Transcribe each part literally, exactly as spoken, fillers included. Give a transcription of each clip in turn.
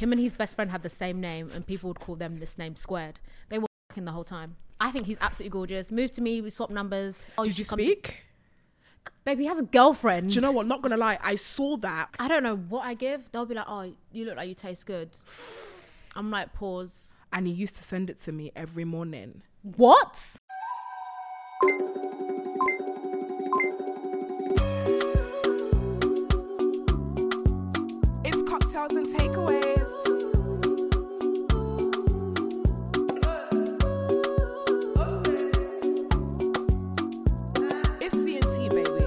him and his best friend had the same name, and people would call them this name squared. They were fucking the whole time. I think he's absolutely gorgeous. Moved to me, we swapped numbers. Oh, did you speak? To... Baby, he has a girlfriend. Do you know what? Not gonna lie, I saw that. I don't know what I give. They'll be like, oh, you look like you taste good. I'm like, pause. And he used to send it to me every morning. What? It's cocktails and takeaways. It's C and T, baby.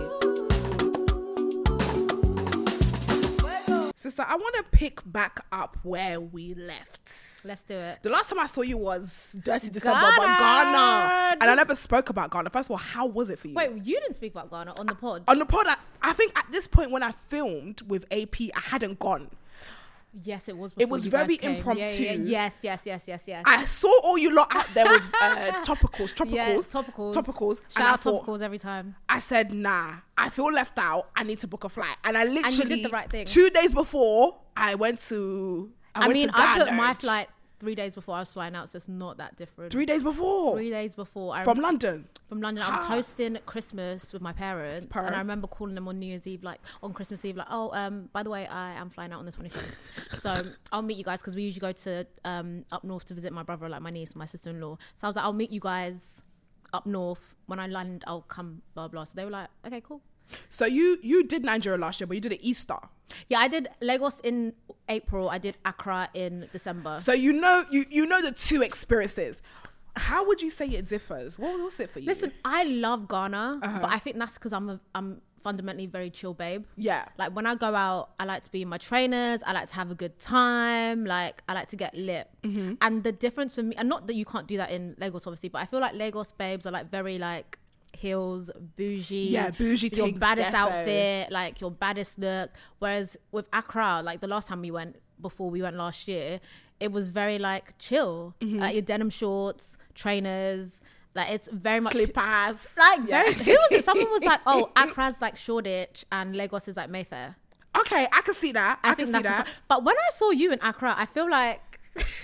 Sister, I want to pick back up where we left. Let's do it. The last time I saw you was Dirty December, but Ghana. And I never spoke about Ghana. First of all, how was it for you? Wait, you didn't speak about Ghana on the pod? On the pod, I, I think at this point when I filmed with A P, I hadn't gone. Yes, it was. It was you very guys came. impromptu. Yeah, yeah, yes, yes, yes, yes, yes. I saw all you lot out there with uh, topicals, tropicals, yes, topicals, topicals. Shout and I out thought, topicals every time. I said, nah, I feel left out. I need to book a flight. And I literally, and you did the right thing. Two days before, I went to. I, I went mean, to I booked Ghana. my flight three days before I was flying out, so it's not that different. Three days before. Three days before. I From rem- London. From London. I was hosting Christmas with my parents, Per. and I remember calling them on New Year's Eve, like on Christmas Eve, like, oh, um, by the way, I am flying out on the twenty-seventh, so I'll meet you guys because we usually go to um up north to visit my brother, like my niece, my sister-in-law. So I was like, I'll meet you guys up north. When I land, I'll come. Blah blah. So they were like, okay, cool. So you you did Nigeria last year, but you did it Easter. Yeah, I did Lagos in April. I did Accra in December. So you know you you know the two experiences. How would you say it differs? What was it for you? Listen, I love Ghana, Uh-huh. but I think that's because I'm a, I'm fundamentally very chill babe. Yeah. Like when I go out, I like to be in my trainers. I like to have a good time. Like I like to get lit. Mm-hmm. And the difference for me, and not that you can't do that in Lagos, obviously, but I feel like Lagos babes are like very like heels, bougie. Yeah, bougie Your things, baddest defo. outfit, like your baddest look. Whereas with Accra, like the last time we went, before we went last year, it was very like chill. Mm-hmm. Like your denim shorts, trainers. Like it's very much Slippers. like Yeah. very, who was it? Someone was like, oh, Accra's like Shoreditch and Lagos is like Mayfair. Okay, I can see that. I, can see that's the- that. but when I saw you in Accra, I feel like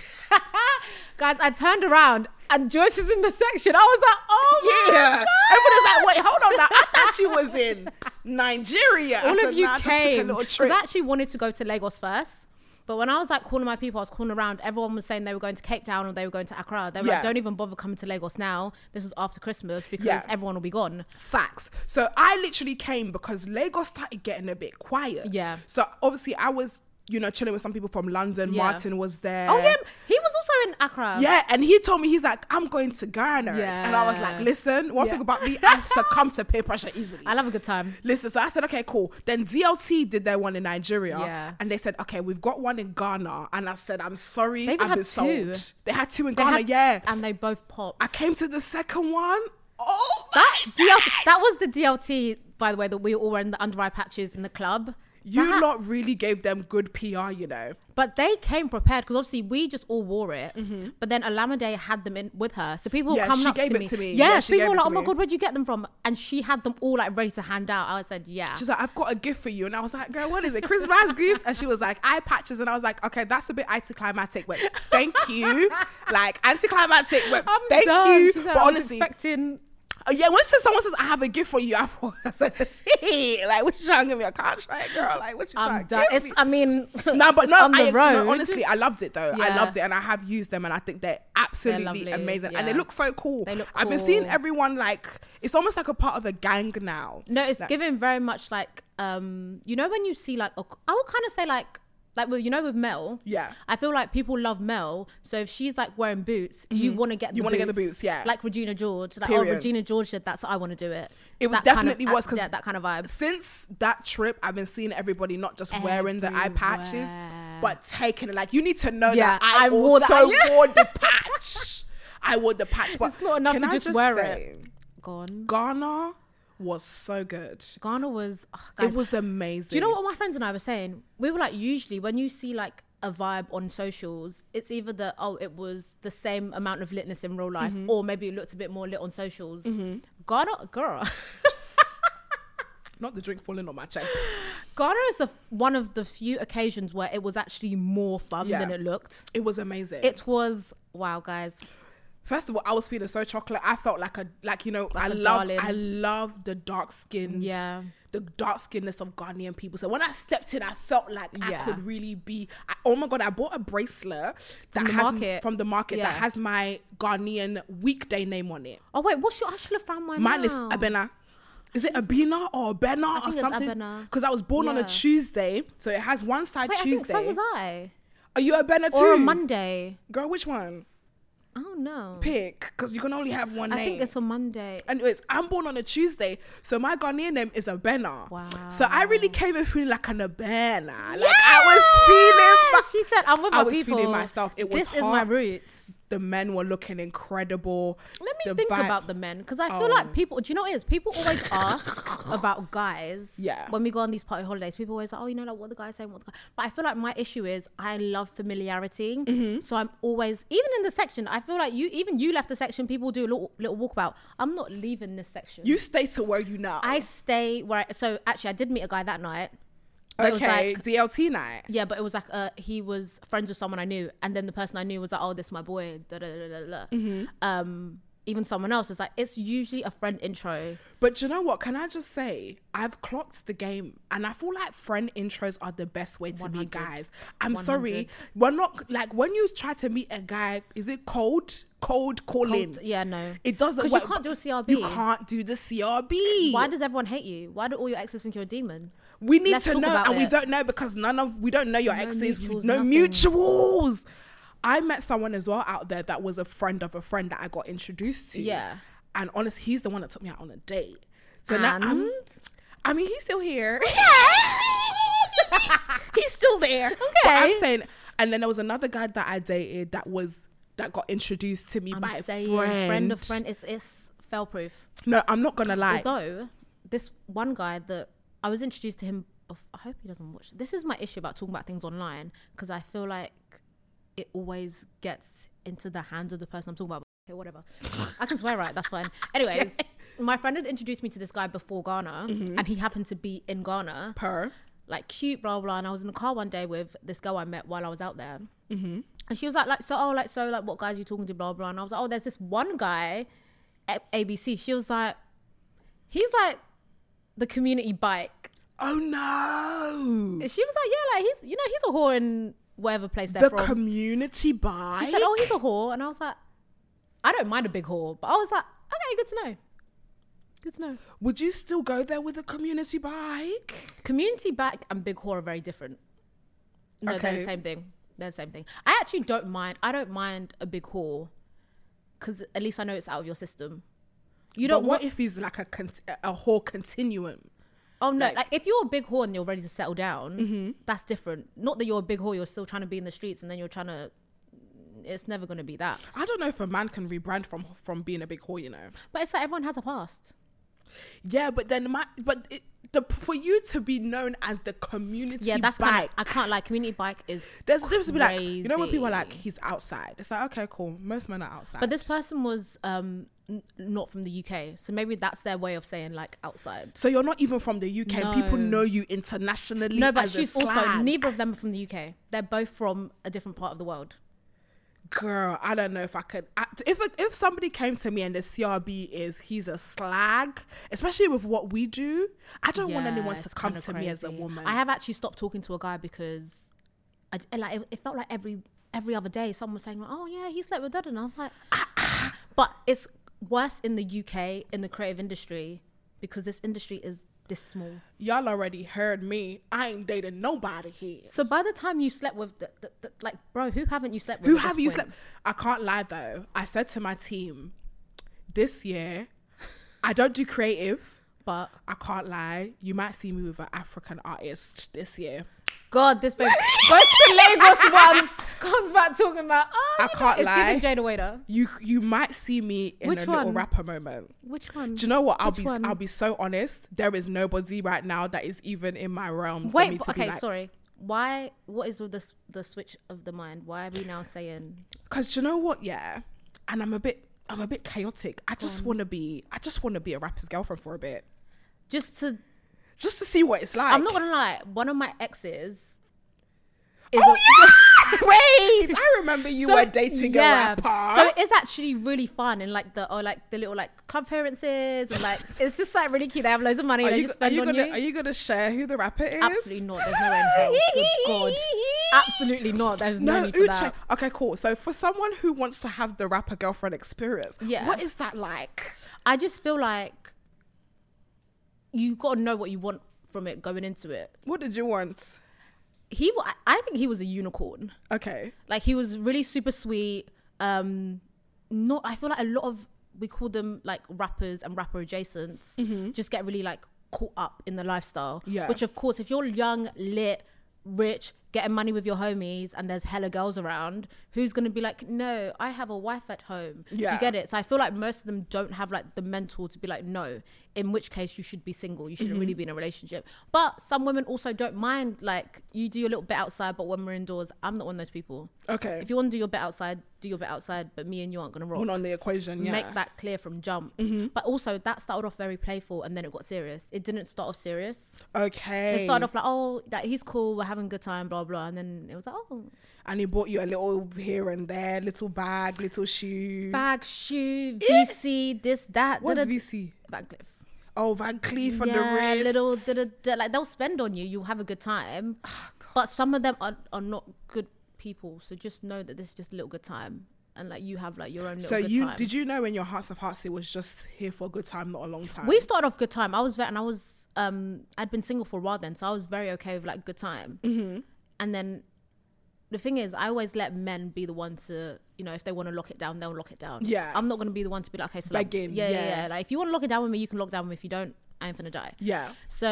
guys, I turned around and Joyce is in the section. I was like, oh my Yeah. God. Everybody's like, wait, hold on now. I thought you was in Nigeria. I All said, of you nah, I just took a came. little Because trip. I actually wanted to go to Lagos first. But when I was like calling my people, I was calling around, everyone was saying they were going to Cape Town or they were going to Accra. They were Yeah. like, don't even bother coming to Lagos now. This was after Christmas because Yeah. everyone will be gone. Facts. So I literally came because Lagos started getting a bit quiet. Yeah. So obviously I was, you know, chilling with some people from London. Yeah. Martin was there. Oh yeah, he was also in Accra. Yeah, and he told me, he's like, I'm going to Ghana. Yeah. And I was like, listen, one Yeah. thing about me, I succumb to peer pressure easily. I love a good time. Listen, so I said, okay, cool. Then D L T did their one in Nigeria. Yeah. And they said, okay, we've got one in Ghana. And I said, I'm sorry, They even I've had been two. sold. They had two in They Ghana, had- yeah. And they both popped. I came to the second one. Oh, that my D L T, days. that was the D L T, by the way, that we all were in the under eye patches in the club. You That- lot really gave them good P R, you know. But they came prepared because obviously we just all wore it. But then Alameda had them in with her, so people Mm-hmm. Yeah, were coming she up gave to it me. to me. Yeah, Yeah, she people gave were it like, to "Oh my me. god, where'd you get them from?" And she had them all like ready to hand out. I said, "Yeah." She's like, I've got a gift for you. And I was like, girl, what is it? Christmas gift? And she was like, eye patches. And I was like, okay, that's a bit anticlimactic. But thank you. Like, anticlimactic. But I'm thank done. you. She said, But I was honestly, expecting. Uh, yeah, when someone says I have a gift for you, I, thought, I said, shit, like, what you trying to give me a contract, girl? Like, what you trying I'm to done. give It's. me? I mean, No, but it's no, on I, the ex- no, road. honestly, I loved it though. I Yeah. loved it, and I have used them, and I think they're absolutely lovely, amazing, and they yeah. look so cool. They look I've been seeing cool. everyone like it's almost like a part of a gang now. No, it's Like- given very much like um, you know when you see like a, I would kind of say like like well, you know with Mel. Yeah. I feel like people love Mel, so if she's like wearing boots, you want to get the You wanna boots. get the boots, yeah. Like Regina George, like Period. oh Regina George did that, so I want to do it. It That kind of- definitely was because yeah, that kind of vibe. Since that trip, I've been seeing everybody not just wearing the eye patches, Everywhere. but taking it. Like you need to know Yeah, that I, I wore that- also yeah. wore the patch. I wore the patch, but It's not enough can to I just wear say, it. Gone. Ghana was so good. Ghana was. oh, guys, It was amazing. Do you know what my friends and I were saying? We were like, usually when you see like a vibe on socials, it's either the oh it was the same amount of litness in real life, or maybe it looked a bit more lit on socials. Ghana, girl. Not the drink falling on my chest. Ghana is the, one of the few occasions where it was actually more fun Yeah. than it looked. It was amazing. It was, wow, guys. First of all, I was feeling so chocolate. I felt like a, like, you know, Like I a love, darling. I love the dark skinned, Yeah. the dark skinnedness of Ghanaian people. So when I stepped in, I felt like I Yeah. could really be, I, oh my God, I bought a bracelet that From the has, market. from the market Yeah. that has my Ghanaian weekday name on it. Oh, wait, what's your, I should have found mine Mine is now. Abena. Is it Abina or Abena think or it's something? Abena. Because I was born on a Yeah. Tuesday. So it has one side Wait, Tuesday. I think so was I. Are you Abena too? Or a Monday. Girl, which one? I don't know. Pick, because you can only have one I name. think it's a Monday. Anyways, I'm born on a Tuesday, so my Ghanaian name is Abena. Wow. So I really came in feeling like an Abena. Like I was feeling, Yeah, she said, I'm with my I was people. feeling myself. It was This is my hot. roots. The men were looking incredible. Let me The think vibe- about the men, because I feel Oh. like people, do you know what it is? People always ask about guys. Yeah. When we go on these party holidays, people always like, oh, you know, like what the guy's saying, what the guy. But I feel like my issue is I love familiarity. Mm-hmm. So I'm always, even in the section, I feel like you, even you left the section, people do a little, little walkabout. I'm not leaving this section. You stay to where you know. I stay where, I, so actually I did meet a guy that night. But it was okay, like- D L T night. Yeah, but it was like uh, he was friends with someone I knew, and then the person I knew was like, "Oh, this is my boy." Da, da, da, da, da. Mm-hmm. Um, even someone else is like, it's usually a friend intro. But you know what? Can I just say, I've clocked the game, and I feel like friend intros are the best way to one meet hundred. guys. I'm one sorry, hundred. we're not like when you try to meet a guy. Is it cold? Cold calling. Cold- yeah, no, It doesn't. because you work. can't do a C R B. You can't do the C R B. Why does everyone hate you? Why do all your exes think you're a demon? We need Let's to talk know, about and we it. don't know because none of we don't know your No exes. We- mutuals, no nothing. mutuals. I met someone as well out there that was a friend of a friend that I got introduced to. Yeah. And honestly, he's the one that took me out on a date. So now I'm, And? I mean, he's still here. He's still there. Okay. But I'm Okay. saying, and then there was another guy that I dated that was that got introduced to me I'm by saying, a friend. friend of friend is it's fail proof. No, I'm not gonna lie. Although this one guy that I was introduced to him, bef- I hope he doesn't watch. This is my issue about talking about things online, because I feel like it always gets into the hands of the person I'm talking about. Okay, whatever. I can swear, right? That's fine. Anyways, my friend had introduced me to this guy before Ghana, Mm-hmm. and he happened to be in Ghana. Per. Like cute, blah blah. And I was in the car one day with this girl I met while I was out there, mm-hmm. and she was like, like so, oh, like so, like what guys you talking to, blah blah. And I was like, oh, there's this one guy at A B C. She was like, he's like the community bike. Oh no. And she was like, yeah, like he's, you know, he's a whore in whatever place they're The from. community bike. She said, oh, he's a whore, and I was like, I don't mind a big whore, but I was like, okay, good to know. Good to know. Would you still go there with a community bike? Community bike and big whore are very different. No, they're Okay. the same thing. They're the same thing. I actually don't mind. I don't mind a big whore, because at least I know it's out of your system. You But don't what want. if he's like a con- a whole continuum? Oh no! like- Like, if you're a big whore and you're ready to settle down, that's different. Not that you're a big whore, you're still trying to be in the streets, and then you're trying to. It's never going to be that. I don't know if a man can rebrand from from being a big whore, you know. But it's like everyone has a past. Yeah, but then my but it, the for you to be known as the community Yeah, that's bike, kind of. I can't like community bike is. there's there's to be like you know when people are crazy. like he's outside. It's like okay, cool. Most men are outside. But this person was um n- not from the U K, so maybe that's their way of saying like outside. so you're not even from the U K. and People No. know you internationally. No, but as she's a also slag. neither of them are from the U K. They're both from a different part of the world. Girl, I don't know if I could. I, if if somebody came to me and the C R B is he's a slag, especially with what we do, I don't want Yeah, anyone to it's come kinda to me as a crazy. woman. I have actually stopped talking to a guy because I I- like it, it felt like every every other day someone was saying like, oh yeah, he slept with Dad, and I was like, but it's worse in the U K in the creative industry because this industry is this small. Y'all already heard me. I ain't dating nobody here. So by the time you slept with the, the, the like, bro, who haven't you slept with? Who at have this you point? slept? I can't lie though. I said to my team, this year, I don't do creative. But I can't lie. You might see me with an African artist this year. God, this babe goes to Lagos once, comes back talking about, oh, I you know, can't it's lie. giving Jada Waiter. You you might see me in Which a little one? rapper moment. Which one? Do you know what? I'll Which be one? I'll be so honest. There is nobody right now that is even in my realm. for Wait, me but- to okay, be like, sorry. Why? What is with this the switch of the mind? Why are we now saying? Because you know what? Yeah, and I'm a bit I'm a bit chaotic. I just want to be I just want to be a rapper's girlfriend for a bit. Just to just to see what it's like. I'm not gonna lie. One of my exes. Is Oh a- yeah! Wait, I remember you So- were dating yeah. a rapper. So it is actually really fun, and like the or like the little like club appearances, and like it's just like really cute. They have loads of money are they you, just are spend you on gonna you. are you gonna share who the rapper is? Absolutely not. There's no way in hell. Good God. Absolutely not. There's no, No, need for Uche. that. Okay, cool. So for someone who wants to have the rapper girlfriend experience, Yeah. what is that like? I just feel like you got to know what you want from it going into it. What did you want? He, wa- I think he was a unicorn. Okay. Like he was really super sweet. Um, not. I feel like a lot of we call them like rappers and rapper adjacents just get really like caught up in the lifestyle. Yeah. Which of course, if you're young, lit, rich, getting money with your homies, and there's hella girls around, who's gonna be like, no, I have a wife at home. Do Yeah. you get it? So I feel like most of them don't have like the mental to be like, no. In which case, you should be single. You shouldn't really be in a relationship. But some women also don't mind like you do a little bit outside, but when we're indoors, I'm not one of those people. Okay. If you want to do your bit outside, do your bit outside, but me and you aren't going to rock. One on the equation, yeah. Make that clear from jump. But also, that started off very playful and then it got serious. It didn't start off serious. Okay. It started off like, oh, that he's cool, we're having a good time, blah, blah. And then it was like, oh, And he bought you a little here and there, little bag, little shoe. bag, shoe, V C, this, that. What's da-da- V C? Van Cleef. Oh, Van Cleef on the Yeah, wrist. little, da-da-da. Like they'll spend on you, you'll have a good time. But some of them are, are not good people. So just know that this is just a little good time. And like you have like your own little So good you time. did you know in your hearts of hearts it was just here for a good time, not a long time? We started off good time. I was very, and I was, um, I'd been single for a while then, so I was very okay with like good time. Mm-hmm. And then the thing is, I always let men be the one to, you know, if they want to lock it down, they'll lock it down. Yeah. I'm not going to be the one to be like, okay, so like, Begging, yeah, yeah, yeah. yeah. Like if you want to lock it down with me, you can lock it down with me. If you don't, I ain't finna die. Yeah.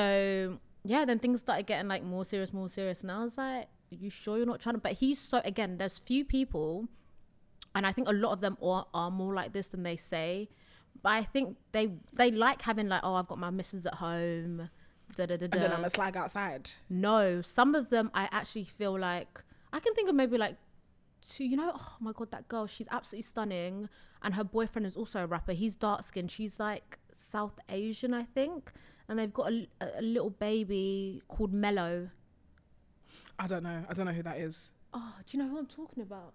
So yeah, then things started getting like more serious, more serious. And I was like, are you sure you're not trying to, but he's so, again, there's few people, and I think a lot of them are, are more like this than they say. But I think they they like having like, oh, I've got my missus at home. Da, da, da, da. And then I'm a slag outside. No, some of them I actually feel like, I can think of maybe like two, you know, oh my God, that girl, she's absolutely stunning. And her boyfriend is also a rapper. He's dark skinned. She's like South Asian, I think. And they've got a, a little baby called Mello. I don't know. I don't know who that is. Oh, do you know who I'm talking about?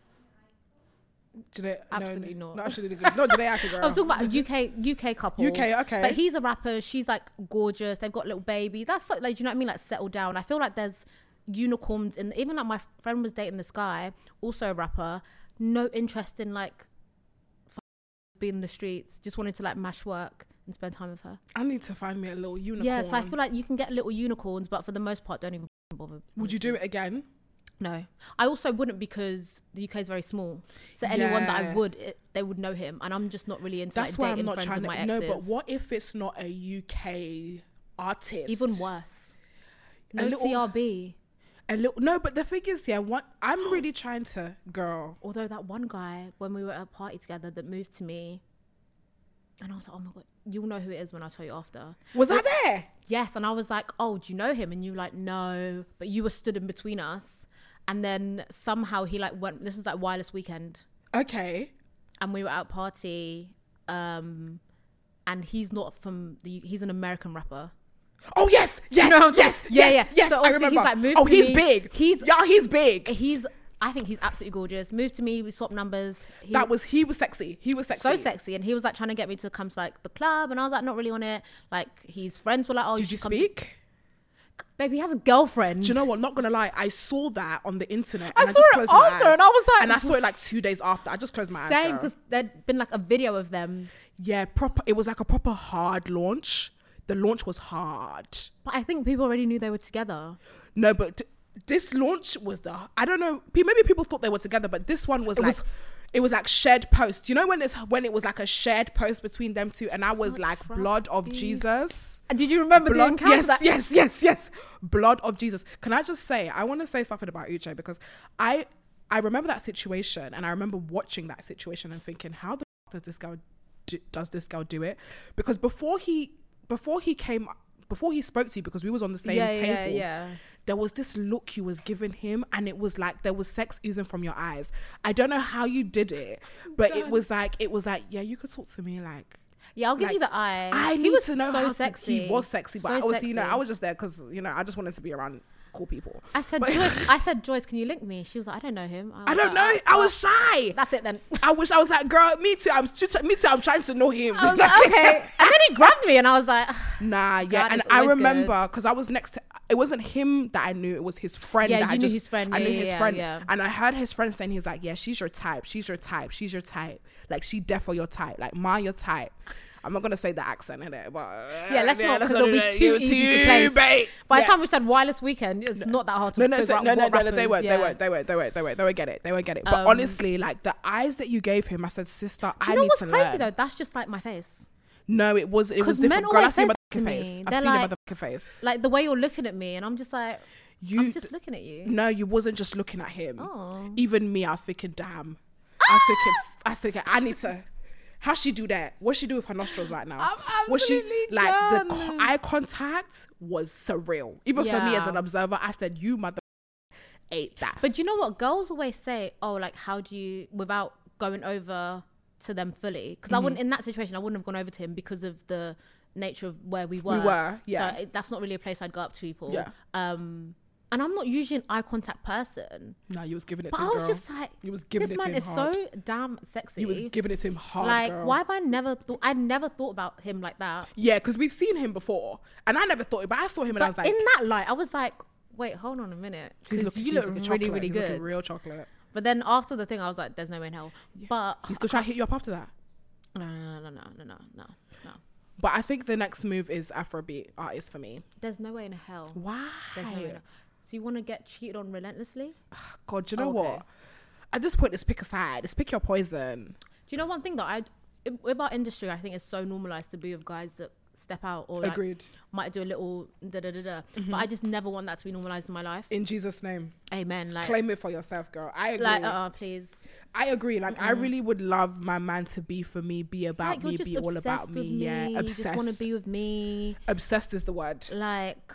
Janae, Absolutely no, not. Not actually, not Janae Acker girl. I'm talking about a U K U K couple. U K, okay. But he's a rapper. She's like gorgeous. They've got a little baby. That's like, like, do you know what I mean? Like settled down. I feel like there's unicorns in. Even like my friend was dating this guy, also a rapper. No interest in like f- being in the streets. Just wanted to like mash work and spend time with her. I need to find me a little unicorn. Yeah, so I feel like you can get little unicorns, but for the most part, don't even bother. Would you do it again? No, I also wouldn't because the U K is very small. So anyone that I Yeah. would, it, they would know him, and I'm just not really into That's like why dating I'm not friends trying with my to. exes. No, but what if it's not a U K artist? Even worse. No little- C R B. A little. No, but the thing is, yeah, what I'm really trying to, girl. Although that one guy, when we were at a party together, that moved to me, and I was like, oh my God, you'll know who it is when I tell you after. Was I there? Yes, and I was like, oh, do you know him? And you were like, no, but you were stood in between us. And then somehow he like went, this is like Wireless Weekend. Okay. And we were at a party, um, and he's not from the, he's an American rapper. Oh yes, yes, know what I'm yes, talking- Yeah, yes, yeah. yes. So I obviously remember. he's, like, moved oh, to he's me. big. He's- yeah, he's big. He's, I think he's absolutely gorgeous. Moved to me, we swapped numbers. He, that was he was sexy. He was sexy. so sexy, and he was like trying to get me to come to like the club, and I was like not really on it. Like his friends were like, oh, Did you should come to- speak? Baby, he has a girlfriend. Do you know what? Not gonna lie, I saw that on the internet. I And I, saw just it closed my after, eyes. and I was like- and I saw it like two days after. I just closed my eyes. Same, girl. because there'd been like a video of them. Yeah, proper. It was like a proper hard launch. The launch was hard. But I think people already knew they were together. No, but t- this launch was the. I don't know. pe- Maybe people thought they were together, but this one was It like. was- it was like shared posts. You know when it's when it was like a shared post between them two, and I was can't like, trust blood of you. Jesus. And did you remember the Blood, encounter? yes, that- yes, yes, yes. Blood of Jesus. Can I just say, I want to say something about Uche because I I remember that situation, and I remember watching that situation and thinking, how the f- does this girl do, does this girl do it? Because before he before he came before he spoke to you, because we was on the same yeah, table, yeah, yeah. there was this look you was giving him, and it was like there was sex oozing from your eyes. I don't know how you did it, but it done. was like it was like yeah, you could talk to me like. Yeah, I'll give Like, you the eye. I he need was to know so how sexy. to. He was sexy, but So I was, you know, sexy. I was just there because you know I just wanted to be around cool people. I said, But- Joyce, I said, Joyce, can you link me? She was like, I don't know him. I was don't like, know. "Oh, I well, was shy. That's it then. I wish I was like, girl, me too. I'm st- me too. I'm trying to know him. I was like, okay. And then he grabbed me and I was like, Nah, yeah. God, And it's I always remember because I was next to, it wasn't him that I knew, it was his friend. Yeah, that I you knew just, his friend. I Yeah, knew yeah, his yeah, friend. yeah. And I heard his friend saying, he's like, yeah, she's your type. She's your type. She's your type. Like, she defo your type. Like, Ma, your type. I'm not going to say the accent in it, but. Uh, yeah, let's not, because let's it'll be do that. too You're easy too to place. bait. By Yeah. the time we said Wireless Weekend, it's not that hard to No, no, figure so, out no, no, what no, no, they rappers- won't, yeah. they won't, they won't, they won't, they won't, they won't get it, they won't get it. But Um, honestly, like the eyes that you gave him, I said, sister, Do I you know need what's to crazy learn. though? That's just like my face. No, it was, it was 'Cause men different. Girl, I've always seen say my that to face. me. I've They're seen like- my face. Like the way you're looking at me, and I'm just like, You, I'm just looking at you. no, you wasn't just looking at him. Oh. Even me, I was thinking, damn. I was thinking, I was thinking, I need to. How she do that? What she do with her nostrils right now? I'm was she absolutely like done. the co- eye contact was surreal. Even for me as Yeah. an observer, I said, you mother ate that. But you know what? Girls always say, oh, like, how do you, without going over to them fully? Because I Mm-hmm. wouldn't, in that situation, I wouldn't have gone over to him because of the nature of where we were. were, yeah. So it, that's not really a place I'd go up to people. Yeah. Um, and I'm not usually an eye contact person. No, you was giving it But to I him, was girl. just like, You was giving this it to man him is hard. so damn sexy. You was giving it to him hard, like, girl. why have I never thought, I never thought about him like that. Yeah, because we've seen him before, and I never thought it, but I saw him and I But was like, in that light, I was like, wait, hold on a minute. he's Because looking, you he's look looking really, chocolate. really he's good. looking real chocolate. But then after the thing, I was like, there's no way in hell. But He's still trying to hit you up after that. no, no, no, no, no, no, no, no, no. But I think the next move is Afrobeat artist for me. There's no way in hell. Why? There's no way in hell. So you want to get cheated on relentlessly? God, do you know Okay. what? At this point, it's pick a side. It's pick your poison. Do you know one thing that I, with our industry, I think it's so normalized to be with guys that step out or like Agreed. might do a little da da da da. But I just never want that to be normalized in my life. In Jesus' name, Amen. Like, claim it for yourself, girl. I agree. like, uh, please. I agree. Like, I really would love my man to be for me, be about Like, you're me, just be all about obsessed me. with Yeah, You just want obsessed. to be with me. Obsessed is the word. Like,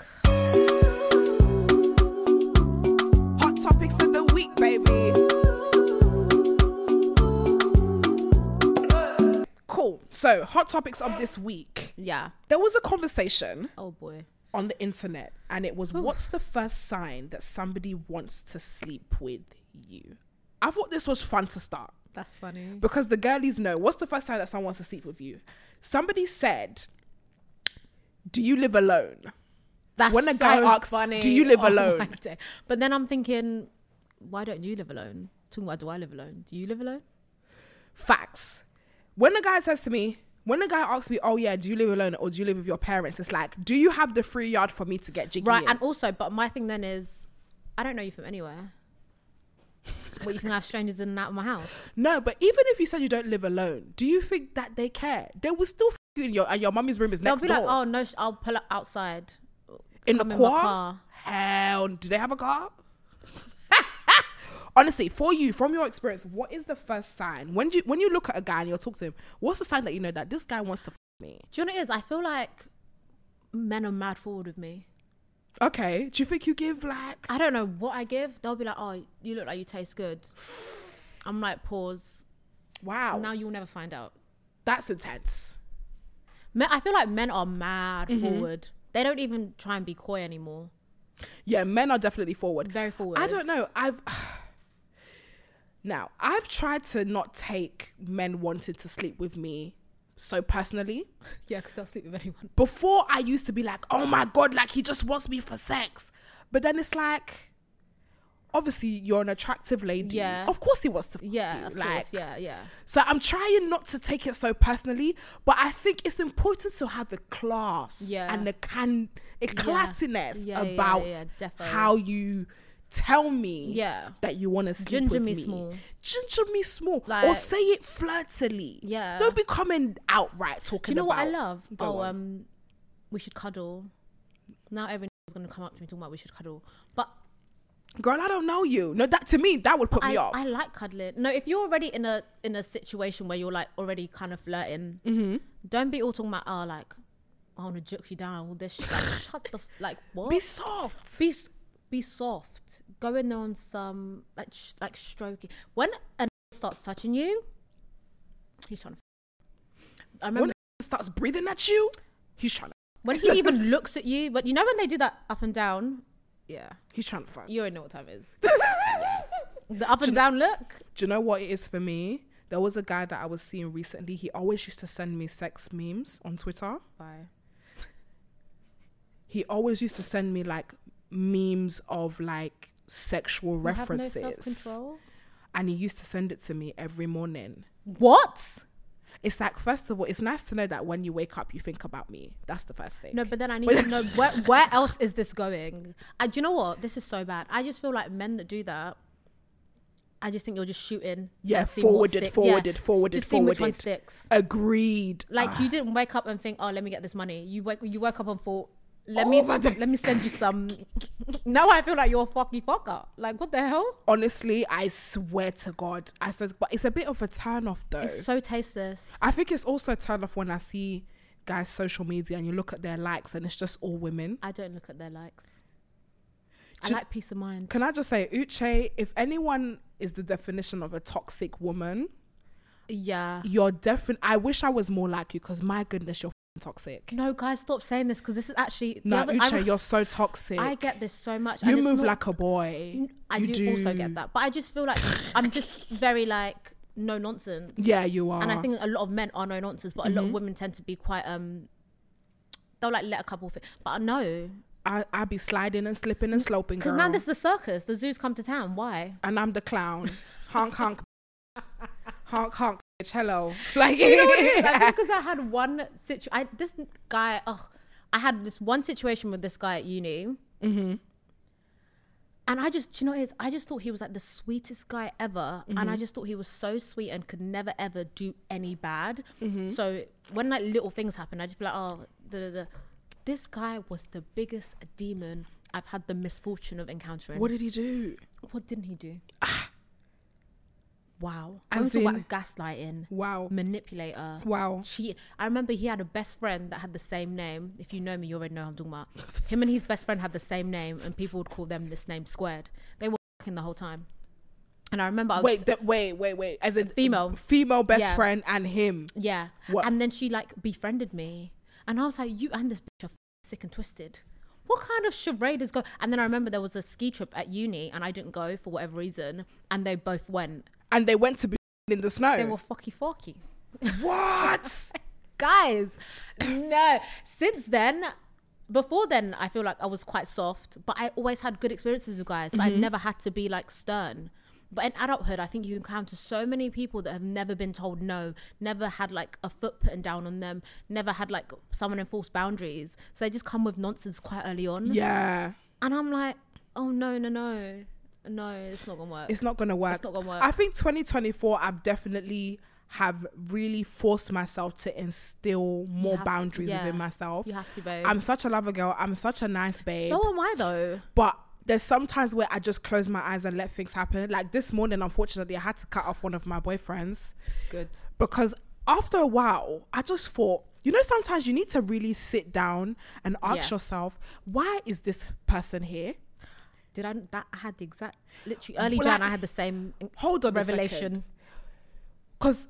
Hot topics of the week, baby. Cool. So, hot topics of this week. yeah. There was a conversation Oh boy. on the internet, and it was, what's the first sign that somebody wants to sleep with you? I thought this was fun to start That's funny. because the girlies know, what's the first sign that someone wants to sleep with you? Somebody said, do you live alone? That's When a so guy asks, funny. "Do you live Oh alone?" my day. But then I'm thinking, why don't you live alone? Talking about, do I live alone? Do you live alone? Facts. When a guy says to me, when a guy asks me, oh yeah, do you live alone or do you live with your parents? It's like, do you have the free yard for me to get jiggy Right. in? And also, but my thing then is, I don't know you from anywhere. What, you think I have strangers in and out of my house? No, but even if you said you don't live alone, do you think that they care? They will still f you in your, and your mummy's room is They'll next be door. like, oh no, sh- I'll pull up outside. in come the in my car? car. Hell, do they have a car? Honestly, for you, from your experience, what is the first sign when you when you look at a guy and you're talking to him? What's the sign that you know that this guy wants to f me? Do you know what it is? I feel like men are mad forward with me. Okay, do you think you give like? I don't know what I give. They'll be like, oh, you look like you taste good. I'm like, pause. Wow, Now you'll never find out. that's intense. Men, I feel like men are mad Mm-hmm. forward. They don't even try and be coy anymore. Yeah, men are definitely forward. Very forward. I don't know. I've now I've tried to not take men wanting to sleep with me so personally. Yeah, because they'll sleep with anyone. Before I used to be like, oh my god, like he just wants me for sex. But then it's like, obviously you're an attractive lady. Yeah. Of course he wants to. f Yeah, you, of like, course. Yeah, yeah. So I'm trying not to take it so personally, but I think it's important to have a class Yeah. and a can a classiness Yeah, yeah, about yeah, defo. how you tell me Yeah. that you want to sleep Ginger with me me. small. Ginger me small. or Like- say it flirtily. Yeah. Don't be coming outright Do talking you know about. what I love? Go oh, on. um, we should cuddle. Now everyone's going to come up to me talking about we should cuddle. But Girl, I don't know you. No, that to me, that would put I, me off. I like cuddling. No, if you're already in a in a situation where you're like already kind of flirting, Mm-hmm. don't be all talking about, oh, like, I want to jerk you down, all this shit. Like, shut the, f- like, what? Be soft. be s- be soft. Go in there on some like sh- like stroking. When a starts touching you, he's trying to. F- I remember starts breathing at you, he's trying to. When he even looks at you, but you know when they do that up and down, yeah, he's trying to fuck. you already know what time it is. Yeah. The up and do down look. Do you know what it is for me? There was a guy that I was seeing recently. He always used to send me sex memes on Twitter. Bye. He always used to send me like memes of like sexual You references. have no self-control? And he used to send it to me every morning. What? It's like, first of all, it's nice to know that when you wake up, you think about me. That's the first thing. No, but then I need to know where, where else is this going? I, do you know what? This is so bad. I just feel like men that do that, I just think you're just shooting. Yeah, and seeing what forwarded, stick- forwarded, yeah, forwarded, just seeing which one forwarded. sticks. Agreed. Like Ah. you didn't wake up and think, oh, let me get this money. You wake, you woke up and thought, let Oh me, my let me send you some. Now I feel like you're a fucky fucker. Like what the hell? Honestly, I swear to God, I said, but it's a bit of a turn off though. It's so tasteless. I think it's also a turn off when I see guys' social media and you look at their likes and it's just all women. I don't look at their likes. Do I you- like peace of mind. Can I just say, Uche, if anyone is the definition of a toxic woman, Yeah. you're definitely, I wish I was more like you because my goodness, you're f***ing toxic. No, guys, stop saying this because this is actually. the No, other- Uche, I- you're so toxic. I get this so much. you and it's move not- like a boy. I you do, also get that, but I just feel like I'm just very like no nonsense. Yeah, you are. And I think a lot of men are no nonsense, but a lot of women tend to be quite um. They'll like let a couple things, but no, I, I be sliding and slipping and sloping, because girl. now this is the circus. The zoos come to town. Why? and I'm the clown. honk, honk. honk, honk, bitch. Hello. Like, You know what it is? I think because I had one situation. I this guy. Oh, I had this one situation with this guy at uni. Mm-hmm. And I just, do you know what it is? I just thought he was like the sweetest guy ever. Mm-hmm. And I just thought he was so sweet and could never ever do any bad. Mm-hmm. So when like little things happen, I just be like, oh, da, da, da. This guy was the biggest demon I've had the misfortune of encountering. What did he do? What didn't he do? Wow. As I'm talking in- about gaslighting, Wow. manipulator. Wow. She, I remember he had a best friend that had the same name. If you know me, you already know who I'm talking about. Him and his best friend had the same name, and people would call them this name squared. They were fucking the whole time. And I remember I was, Wait, th- wait, wait, wait. As a Female. female best Yeah. friend and him. yeah. What? And then she like befriended me, and I was like, you and this bitch are sick and twisted. What kind of charade is go? And then I remember there was a ski trip at uni, and I didn't go for whatever reason, and they both went. And they went to be in the snow. They were fucky fucky. What? Guys, no. Since then, before then, I feel like I was quite soft, but I always had good experiences with guys. So I never had to be like stern. But in adulthood, I think you encounter so many people that have never been told no, never had like a foot put down on them, never had like someone enforce boundaries. So they just come with nonsense quite early on. Yeah. And I'm like, oh no, no, no. No, it's not gonna work. It's not going to work. It's not gonna work. I think twenty twenty-four, I've definitely have really forced myself to instill more have to- boundaries yeah. within myself. You have to, babe. I'm such a lover girl. I'm such a nice babe. So am I though. But there's sometimes where I just close my eyes and let things happen. Like this morning, unfortunately, I had to cut off one of my boyfriends Good. because after a while, I just thought, you know, sometimes you need to really sit down and ask Yeah. yourself, why is this person here? Did I? That I had the exact, literally early Well, Jan. like- I had the same Hold on revelation. Because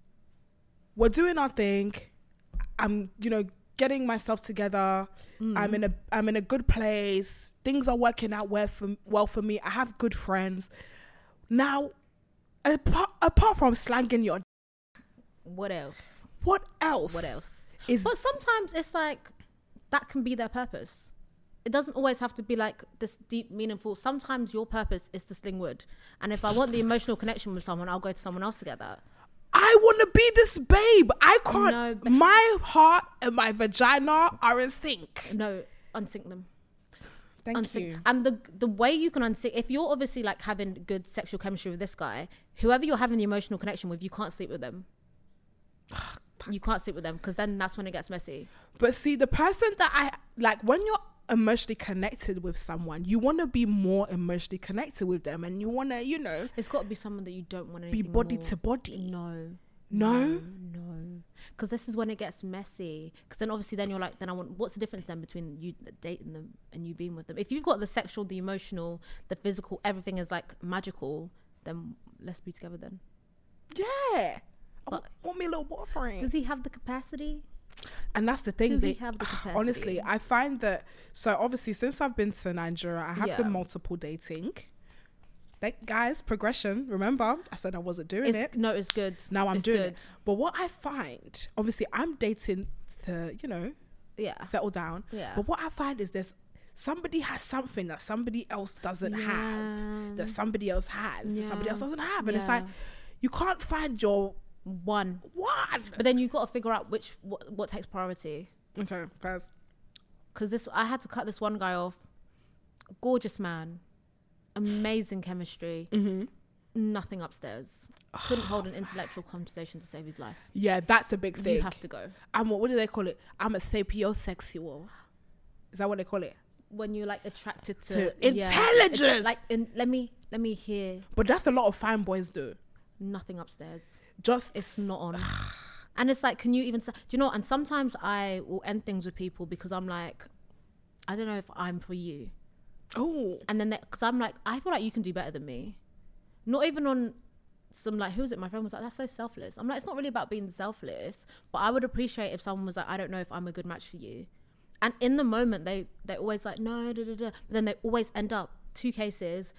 we're doing our thing. I'm, you know, getting myself together. Mm. I'm in a I'm in a good place. Things are working out well for well for me. I have good friends. Now, apart, apart from slanging your, What else? what else? What else? Is But sometimes it's like that can be their purpose. It doesn't always have to be like this deep, meaningful. Sometimes your purpose is to sling wood, and if I want the emotional connection with someone, I'll go to someone else to get that. I want to be this babe. I can't. No, but- my heart and my vagina are in sync. No, unsync them. Thank Unsync. you. And the the way you can unsync, if you're obviously like having good sexual chemistry with this guy, whoever you're having the emotional connection with, you can't sleep with them. You can't sleep with them because then that's when it gets messy. But see, the person that I like, when you're emotionally connected with someone, you want to be more emotionally connected with them, and you want to, you know, It's got to be someone that you don't want be anything body more. to body. No. No? No. Because this is when it gets messy. Because then obviously then you're like, then I want, what's the difference then between you dating them and you being with them? If you've got the sexual, the emotional, the physical, everything is like magical, then let's be together then. Yeah. I want, I want me a little boyfriend. Does he have the capacity? And that's the thing. Do They we have the capacity? honestly, I find that. So obviously, since I've been to Nigeria, I have Yeah. been multiple dating. Like, guys, progression. Remember, I said I wasn't doing It's, it. no, it's good. Now I'm it's doing good. it. But what I find, obviously, I'm dating to, you know, Yeah. settle down. Yeah. But what I find is there's somebody has something that somebody else doesn't Yeah. have, that somebody else has, that somebody Yeah. else doesn't have, and it's Yeah. like you can't find your One. one. But then you've got to figure out which what, what takes priority. Okay, first. Because this, I had to cut this one guy off. Gorgeous man, amazing chemistry. Mm-hmm. Nothing upstairs. Couldn't hold an intellectual conversation to save his life. Yeah, that's a big thing. You have to go. I'm what, what do they call it? I'm a sapiosexual. Is that what they call it? When you're like attracted to, To yeah, intelligence. it's like in, let me let me hear But that's a lot of fine boys do. nothing upstairs. Just It's not on. And it's like, can you even say, do you know? And sometimes I will end things with people because I'm like, I don't know if I'm for you. Oh, And then because I'm like, I feel like you can do better than me. Not even on some like, who was it? My friend was like, that's so selfless. I'm like, it's not really about being selfless, but I would appreciate if someone was like, I don't know if I'm a good match for you. And in the moment, they they always like, no, da, da, da. But then they always end up, two cases.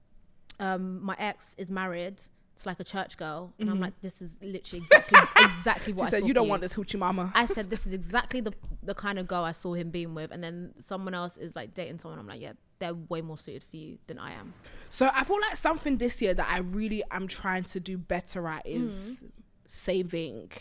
Um, my ex is married to like a church girl. And I'm like, this is literally exactly exactly what she I said saw you for don't want this hoochie mama. I said, this is exactly the the kind of girl I saw him being with. And then someone else is like dating someone. I'm like, yeah, they're way more suited for you than I am. So I feel like something this year that I really am trying to do better at is Mm. saving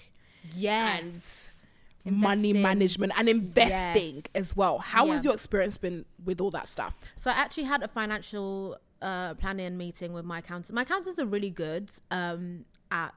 Yes. and money Investing. management and investing Yes. as well. How Yeah. has your experience been with all that stuff? So I actually had a financial uh, planning meeting with my accountant. My accountants are really good um, at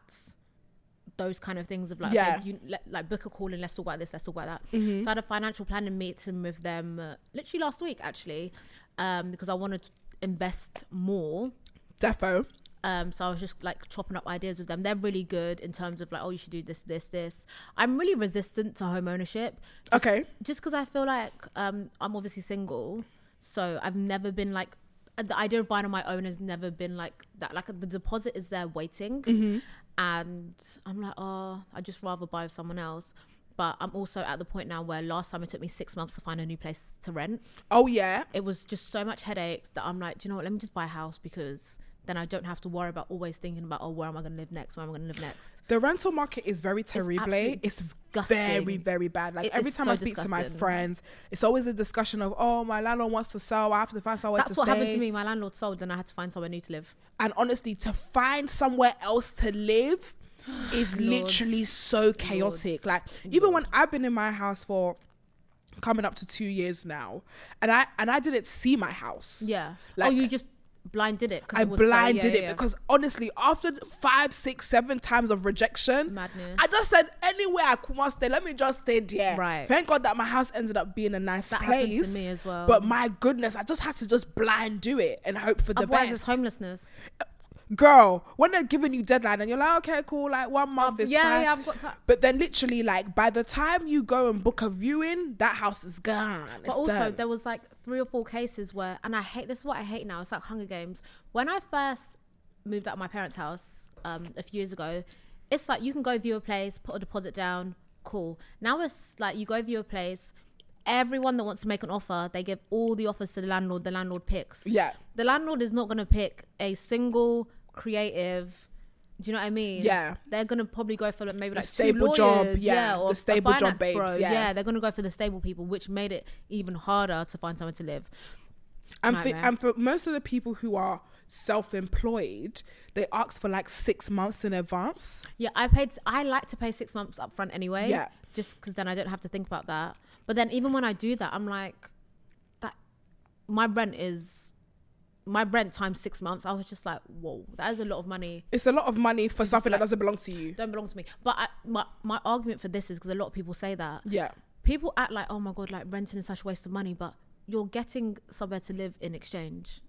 those kind of things of like, Yeah. okay, you, let, like book a call and let's talk about this, let's talk about that. Mm-hmm. So I had a financial planning meeting with them uh, literally last week actually, um, because I wanted to invest more. Defo. Um, so I was just like chopping up ideas with them. They're really good in terms of like, oh, you should do this, this, this. I'm really resistant to home ownership. Just, Okay. Just because I feel like um, I'm obviously single, so I've never been like, the idea of buying on my own has never been like that. Like the deposit is there waiting, Mm-hmm. and I'm like, oh, I'd just rather buy with someone else. But I'm also at the point now where last time it took me six months to find a new place to rent. Oh yeah. It was just so much headaches that I'm like, do you know what? Let me just buy a house because then I don't have to worry about always thinking about, oh, where am I going to live next? Where am I going to live next? The rental market is very terrible. absolutely It's, disgusting. very, very bad. Like It every is time so I speak to my disgusting. friends, it's always a discussion of, oh, my landlord wants to sell. I have to find somewhere That's to what stay. happened to me. My landlord sold and I had to find somewhere new to live. And honestly, to find somewhere else to live is Lord. literally so chaotic. Like even when I've been in my house for coming up to two years now, and I and I didn't see my house. Yeah. Like, oh, you just blind did it? 'cause I it was so- blind yeah, did yeah, it yeah. because honestly, after five, six, seven times of rejection, Madness. I just said anywhere I could must stay. Let me just stay there. Right. Thank God that my house ended up being a nice That happened to place. me as well. But my goodness, I just had to just blind do it and hope for the Otherwise, best. it's homelessness. Girl, when they're giving you deadline and you're like, okay, cool, like one month is yeah, fine. yeah, I've got time. But then literally, like, by the time you go and book a viewing, that house is gone. It's But also, done. there was like three or four cases where, and I hate this is what I hate now. It's like Hunger Games. When I first moved out of my parents' house um, a few years ago, it's like you can go view a place, put a deposit down, cool. Now it's like you go view a place. Everyone that wants to make an offer, they give all the offers to the landlord. The landlord picks. Yeah. The landlord is not going to pick a single creative. Do you know what I mean? Yeah. They're gonna probably go for like maybe like stable two job, lawyers, yeah, or the stable a job finance babes, bro. yeah. they're gonna go for the stable people, which made it even harder to find somewhere to live. And, th- Nightmare. and for most of the people who are self-employed, they ask for like six months in advance. Yeah, I paid. I like to pay six months up front anyway. Yeah. Just because then I don't have to think about that. But then even when I do that, I'm like, that my rent is my rent times six months. I was just like, whoa, that is a lot of money. It's a lot of money for just something like- that doesn't belong to you. Don't belong to me. But I, my my argument for this is because a lot of people say that. Yeah. People act like, oh my god, like renting is such a waste of money, but you're getting somewhere to live in exchange.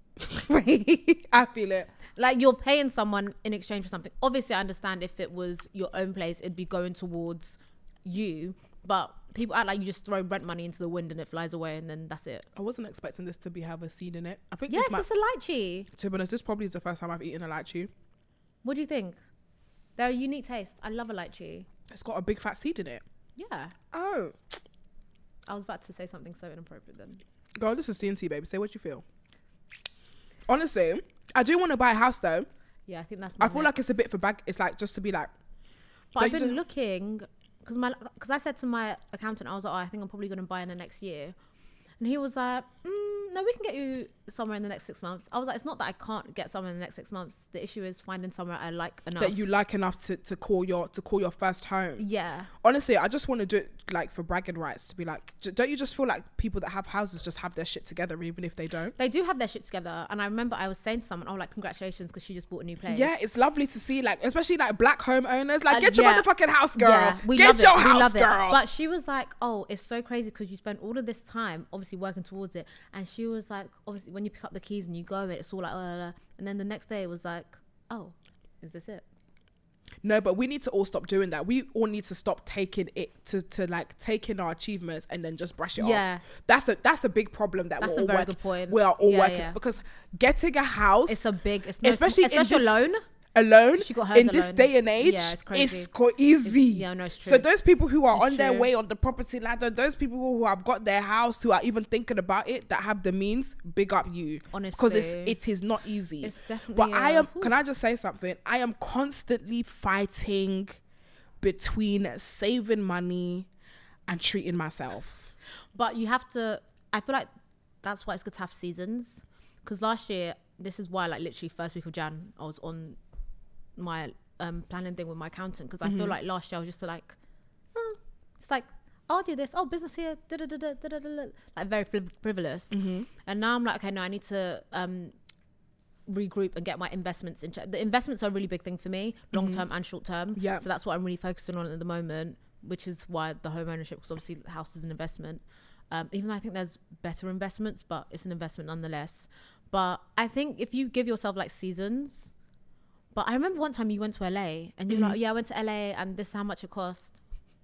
I feel it. Like you're paying someone in exchange for something. Obviously, I understand if it was your own place, it'd be going towards you. But people act like you just throw rent money into the wind and it flies away, and then that's it. I wasn't expecting this to be have a seed in it. I think Yes, this might, it's a lychee. to be honest, this probably is the first time I've eaten a lychee. What do you think? They're a unique taste. I love a lychee. It's got a big fat seed in it. Yeah. Oh. I was about to say something so inappropriate then. Girl, this is C N T, baby. Say what you feel. Honestly, I do want to buy a house though. Yeah, I think that's I feel next. like it's a bit for bag. It's like just to be like. But I've don't been you just- looking because my because I said to my accountant, I was like, oh, I think I'm probably going to buy in the next year, and he was like, mm, no, we can get you somewhere in the next six months. I was like, it's not that I can't get somewhere in the next six months. The issue is finding somewhere I like enough. that you like enough to, to call your to call your first home. Yeah. Honestly, I just want to do it like for bragging rights to be like, j- don't you just feel like people that have houses just have their shit together even if they don't? They do have their shit together. And I remember I was saying to someone, oh, like, congratulations, because she just bought a new place. Yeah, it's lovely to see, like, especially like black homeowners, like, Uh, get your yeah. motherfucking house, girl. Yeah, we get love your it. house, we love girl. It. But she was like, oh, it's so crazy because you spend all of this time obviously working towards it. And she was like, obviously, when you pick up the keys and you go, it, it's all like, uh, uh, uh. And then the next day it was like, oh, is this it? No, but we need to all stop doing that. We all need to stop taking it to, to like taking our achievements and then just brush it Yeah. off. That's a that's the big problem that That's we're a all very working. good point. We are all Yeah, working yeah. because getting a house, It's a big, it's no, especially, especially in this, alone. alone She got hers in this alone. day and age, Yeah, it's crazy. it's co- easy. It's- yeah, no, it's true. So those people who are It's on their true. way on the property ladder, those people who have got their house, who are even thinking about it, that have the means, big up you. Because it's Honestly. it is not easy. It's definitely. But I uh, am. Can I just say something? I am constantly fighting between saving money and treating myself. But you have to, I feel like that's why it's good to have seasons. Because last year, this is why, like, literally first week of Jan, I was on my um, planning thing with my accountant. Because I feel like last year I was just like, oh, it's like, I'll do this. Oh, business here. Da, da, da, da, da, da, da. Like, very friv- frivolous. And now I'm like, okay, no, I need to um, regroup and get my investments in check. The investments are a really big thing for me, long term and short term. Yeah. So that's what I'm really focusing on at the moment, which is why the home ownership, because obviously the house is an investment. Um, even though I think there's better investments, but it's an investment nonetheless. But I think if you give yourself like seasons, but I remember one time you went to L A and you were like, yeah, I went to L A and this is how much it cost.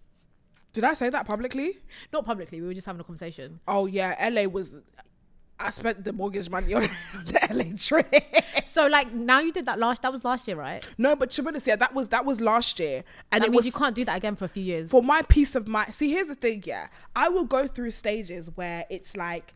Did I say that publicly? Not publicly, we were just having a conversation. Oh yeah, L A was. I spent the mortgage money on the L A trip. So like now you did that last, that was last year, right? No, but to be honest, yeah, that was that was last year, and That it means was you can't do that again for a few years. for my peace of mind. See, here's the thing, yeah, I will go through stages where it's like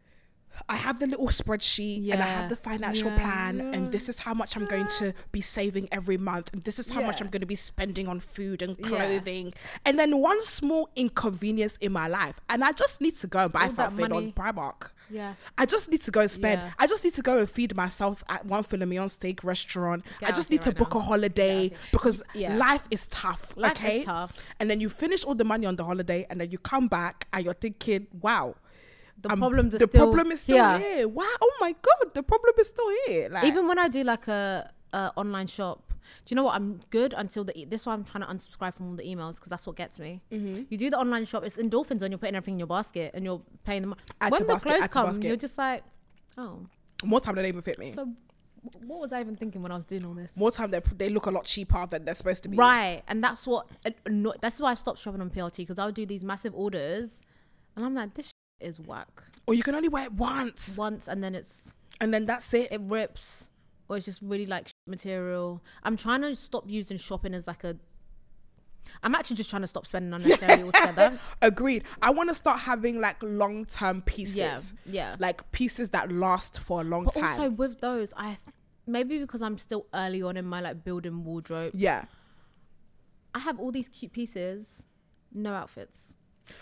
I have the little spreadsheet and I have Yeah. the financial Yeah. plan, and this is how much I'm going to be saving every month, and this is how much Yeah. I'm going to be spending on food and Yeah. clothing, and then one small inconvenience in my life, and I just need to go and buy All that something money. on Primark. Yeah. I just need to go and spend. Yeah. I just need to go and feed myself at one filet mignon steak restaurant. Get I out just here need to right book now. a holiday Get out here. because Yeah. life is tough. Life okay, is tough. and then you finish all the money on the holiday, and then you come back and you're thinking, "Wow, The um, problems are the still problem is still here. here. Wow, oh my god, the problem is still here." Like, Even when I do like a, a online shop, do you know what? I'm good until the. E- this is why I'm trying to unsubscribe from all the emails because that's what gets me. Mm-hmm. You do the online shop, it's endorphins when you're putting everything in your basket and you're paying them. Add When to the basket, clothes add to come, basket. you're just like, oh. more time than they even fit me. So, wh- what was I even thinking when I was doing all this? More time they they look a lot cheaper than they're supposed to be. Right, and that's what. Uh, no, that's why I stopped shopping on P L T because I would do these massive orders, and I'm like, this shit is whack. Or you can only wear it once, Once and then it's and then that's it. it rips, or it's just really like shit material. I'm trying to stop using shopping as like a. I'm actually just trying to stop spending unnecessarily altogether. Agreed. I want to start having like long term pieces. Yeah, yeah. Like pieces that last for a long But time. also with those, I maybe because I'm still early on in my like building wardrobe, yeah. I have all these cute pieces, no outfits.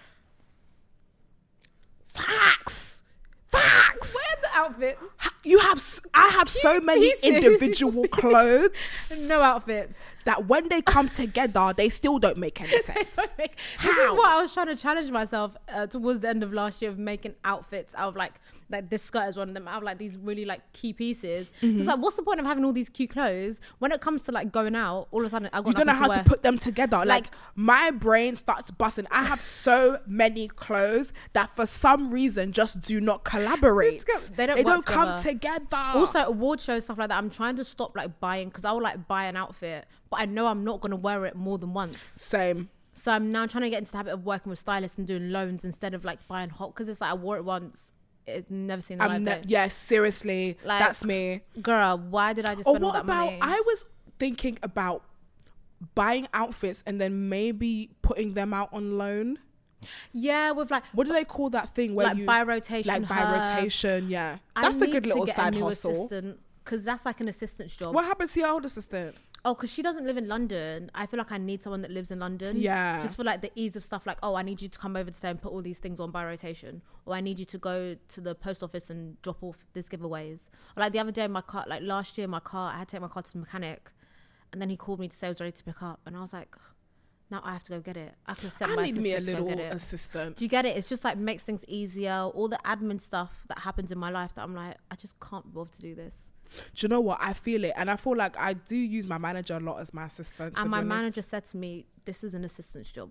Facts. Facts. Where are the outfits? You have. s- I have so many pieces. individual clothes No outfits. that when they come together, they still don't make any sense. this How? is what I was trying to challenge myself uh, towards the end of last year of making outfits out of like like this skirt is one of them, out of like these really like key pieces. Mm-hmm. It's like, what's the point of having all these cute clothes when it comes to like going out? All of a sudden, I got You don't know nothing how to wear. put them together. Like, Like- my brain starts busting. I have so many clothes that for some reason just do not collaborate. They don't They work don't come together. Also, award shows, stuff like that. I'm trying to stop like buying because I will like buy an outfit, but I know I'm not gonna wear it more than once. Same. So I'm now trying to get into the habit of working with stylists and doing loans instead of like buying hot because it's like I wore it once, it's never seen the I'm light ne- day. yes, seriously, Like, that's me. Girl, why did I just Or spend all what that about? money? I was thinking about buying outfits and then maybe putting them out on loan. Yeah, with like what do they call that thing where like you by rotation, like by her. rotation? Yeah, I that's a need good to little get side a new hustle. because that's like an assistant's job. What happened to your old assistant? Oh, because she doesn't live in London. I feel like I need someone that lives in London. Yeah, just for like the ease of stuff. Like, oh, I need you to come over today and put all these things on by rotation, or I need you to go to the post office and drop off these giveaways. Or like the other day, my car, like last year, my car, I had to take my car to the mechanic, and then he called me to say I was ready to pick up, and I was like, now I have to go get it. I could have sent I my need me a assistant to go little get it. assistant. Do you get it? It's just like makes things easier. All the admin stuff that happens in my life that I'm like, I just can't be bothered to do this. Do you know what? I feel it, and I feel like I do use my manager a lot as my assistant. And my manager said to me, "This is an assistant's job."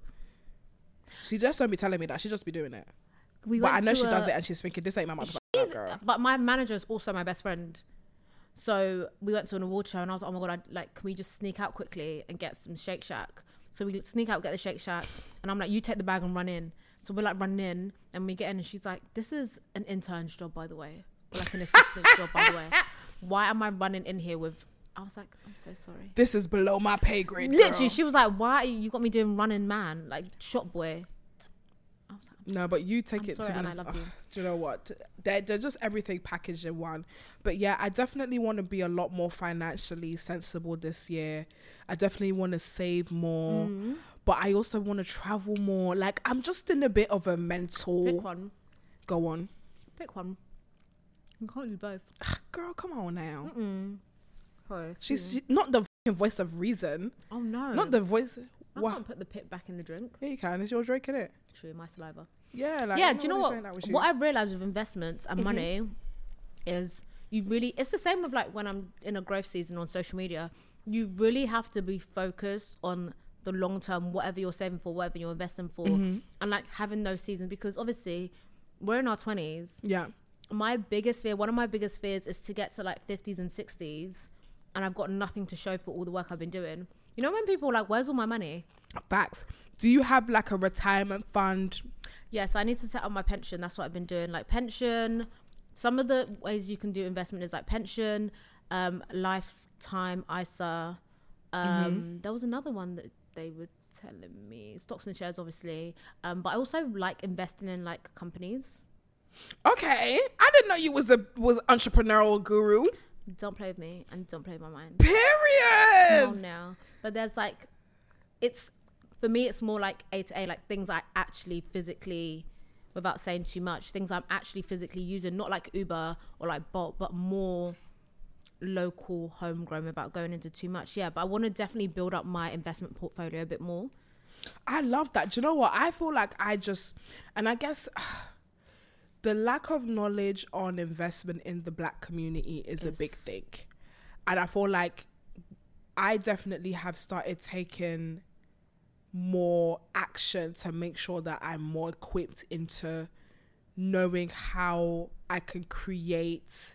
She just don't be telling me that. She just be doing it. We but I know to she a, does it, and she's thinking, "This ain't my motherfucking girl." But my manager is also my best friend. So we went to an award show, and I was like, "Oh my god! I'd, like, can we just sneak out quickly and get some Shake Shack?" So we sneak out, get the Shake Shack, and I'm like, "You take the bag and run in." So we're like running in, and we get in, and she's like, "This is an intern's job, by the way, or like an assistant's job, by the way. Why am I running in here with?" I was like, "I'm so sorry. This is below my pay grade." Literally, girl. she was like, "Why you got me doing running man, like shop boy?" I was like, no, but you take I'm it sorry, to be and I honest. love you. Oh, do you know what? They're, they're just everything packaged in one. But yeah, I definitely want to be a lot more financially sensible this year. I definitely want to save more. Mm. But I also want to travel more. Like, I'm just in a bit of a mental... Pick one. Go on. Pick one. You can't do both. Girl, come on now. Mm-mm. Sorry. She's she, not the f***ing voice of reason. Oh, no. Not the voice... I What? can't put the pip back in the drink. Yeah, you can. It's your drink, innit? True, my saliva. Yeah, like... yeah, I'm do you know not really saying that what? with you. What I've realised with investments and Mhm. money is you really... It's the same with like when I'm in a growth season on social media. You really have to be focused on the long term, whatever you're saving for, whatever you're investing for, Mhm. and like having those seasons, because obviously we're in our twenties. Yeah. My biggest fear, one of my biggest fears is to get to like fifties and sixties and I've got nothing to show for all the work I've been doing. You know when people are like, where's all my money? Facts. Do you have like a retirement fund? Yes, I need to set up my pension. That's what I've been doing. Like pension, some of the ways you can do investment is like pension, um, lifetime I S A. Um, Mm-hmm. There was another one that they were telling me, stocks and shares, obviously. Um, but I also like investing in like companies. Okay. I didn't know you was a was entrepreneurial guru. Don't play with me and don't play with my mind. Period. No, no. But there's like, it's, for me, it's more like A to A, like things I actually physically, without saying too much, things I'm actually physically using, not like Uber or like Bolt, but more local, homegrown, without going into too much. Yeah, but I want to definitely build up my investment portfolio a bit more. I love that. Do you know what? I feel like I just, and I guess the lack of knowledge on investment in the black community is a big Yes. thing. And I feel like I definitely have started taking more action to make sure that I'm more equipped into knowing how I can create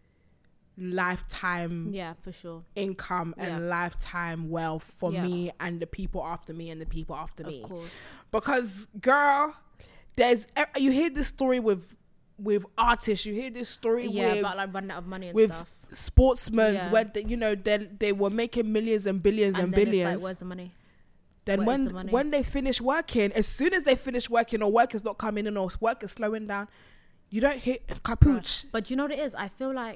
lifetime Yeah, for sure. income and Yeah. lifetime wealth for Yeah. me and the people after me and the people after me. Of course. Because girl, there's you hear this story with with artists, you hear this story Yeah, with about like running out of money and with stuff. sportsmen Yeah. where they, you know they they were making millions and billions and, And then billions. it's like, where's the money? then where's when the money? when they finish working, as soon as they finish working or work is not coming in or work is slowing down, you don't hit capuch. But you know what it is? I feel like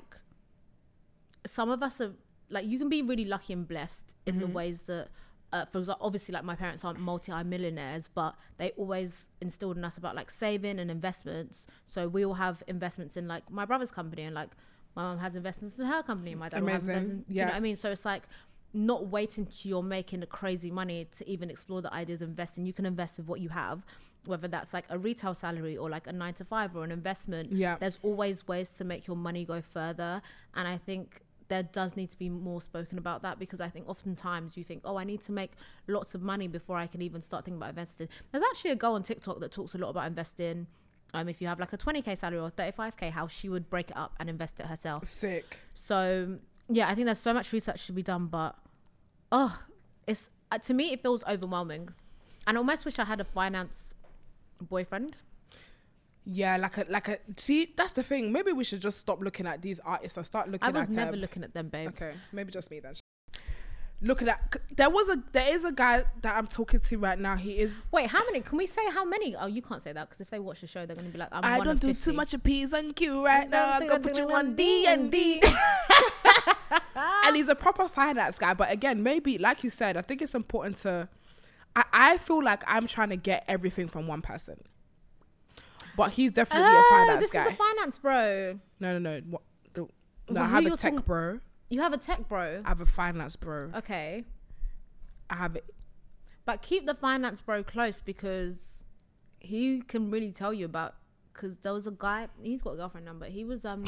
some of us are like, you can be really lucky and blessed in Mm-hmm. the ways that, uh, for example, obviously like my parents aren't multi-millionaires, but they always instilled in us about like saving and investments. So we all have investments in like my brother's company, and like my mom has investments in her company. My dad will have Amazing. investments. Do you Yeah. know what I mean? So it's like not waiting till you're making the crazy money to even explore the ideas of investing. You can invest with what you have, whether that's like a retail salary or like a nine to five or an investment. Yeah. There's always ways to make your money go further. And I think there does need to be more spoken about that, because I think oftentimes you think, oh, I need to make lots of money before I can even start thinking about investing. There's actually a girl on TikTok that talks a lot about investing. Um, if you have like a twenty K salary or thirty-five K, how she would break it up and invest it herself. Sick. So yeah, I think there's so much research to be done, but oh, it's uh, to me it feels overwhelming, and I almost wish I had a finance boyfriend. Yeah, like a like a see, that's the thing. Maybe we should just stop looking at these artists and start looking I was at never um, looking at them, babe. Okay, maybe just me then. looking at, there was a, there is a guy that I'm talking to right now. He is. Wait, how many? Can we say how many? Oh, you can't say that because if they watch the show, they're going to be like, I'm I one don't of do fifty. too much of P's and Q right now. I'm going to put you on D and D. And he's a proper finance guy. But again, maybe, like you said, I think it's important to, I, I feel like I'm trying to get everything from one person. But he's definitely oh, a finance this guy. is a finance bro. No, no, no. What, the, no, Well, I who have a you're tech talking- bro. You have a tech bro. I have a finance bro. Okay. I have it. But keep the finance bro close because he can really tell you about, because there was a guy, he's got a girlfriend number. He was, um,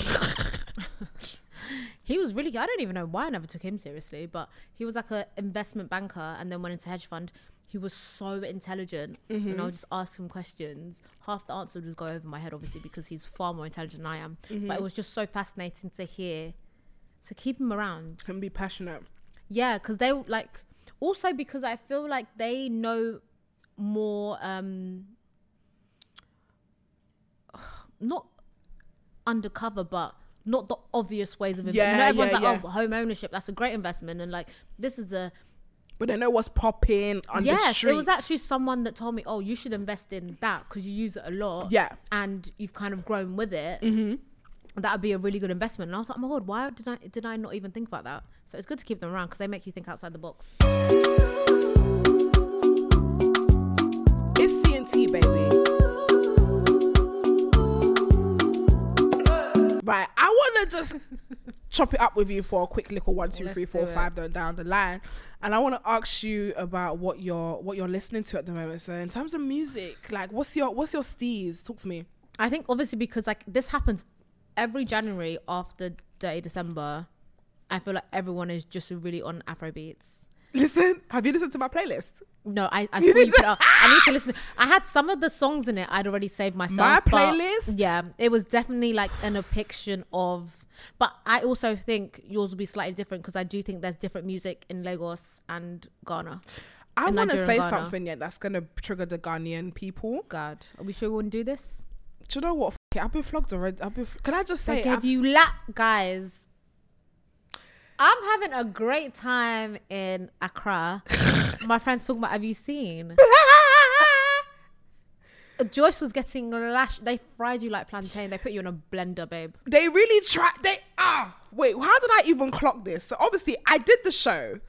he was really, I don't even know why I never took him seriously, but he was like an investment banker and then went into hedge fund. He was so intelligent, mm-hmm. and I would just ask him questions. Half the answer would go over my head, obviously, because he's far more intelligent than I am. Mm-hmm. But it was just so fascinating to hear. So keep him around. Can be passionate. Yeah, because they like, also because I feel like they know more, um, not undercover, but not the obvious ways of investing. Yeah, you know, everyone's yeah, like, yeah. oh, home ownership, that's a great investment. And like, this is a, But they know what's popping on the yes, streets. it was actually someone that told me, oh, you should invest in that because you use it a lot. Yeah. And you've kind of grown with it. Mm-hmm. That would be a really good investment. And I was like, oh my God, why did I did I not even think about that? So it's good to keep them around because they make you think outside the box. It's C and T, baby. Right, I want to just chop it up with you for a quick little one, two, Let's three, four, do it. five down, down the line, and I want to ask you about what you're what you're listening to at the moment. So, in terms of music, like, what's your what's your steez? Talk to me. I think obviously because like this happens every January after Dirty December. I feel like everyone is just really on Afro beats. Listen, have you listened to my playlist? No, I, I saw you put it up. I need to listen. I had some of the songs in it I'd already saved myself. My but playlist? Yeah, it was definitely like an depiction of, but I also think yours will be slightly different because I do think there's different music in Lagos and Ghana. I In want to Nigeria say and Ghana. something yet that's going to trigger the Ghanaian people. God, are we sure we wouldn't do this? Do you know what? F- it, I've been flogged already. I've been, f- can I just They say, gave I've- you lap, guys. I'm having a great time in Accra. My friends talking about, have you seen? Joyce was getting lashed. They fried you like plantain. They put you in a blender, babe. they really tried. They ah wait. How did I even clock this? So obviously, I did the show.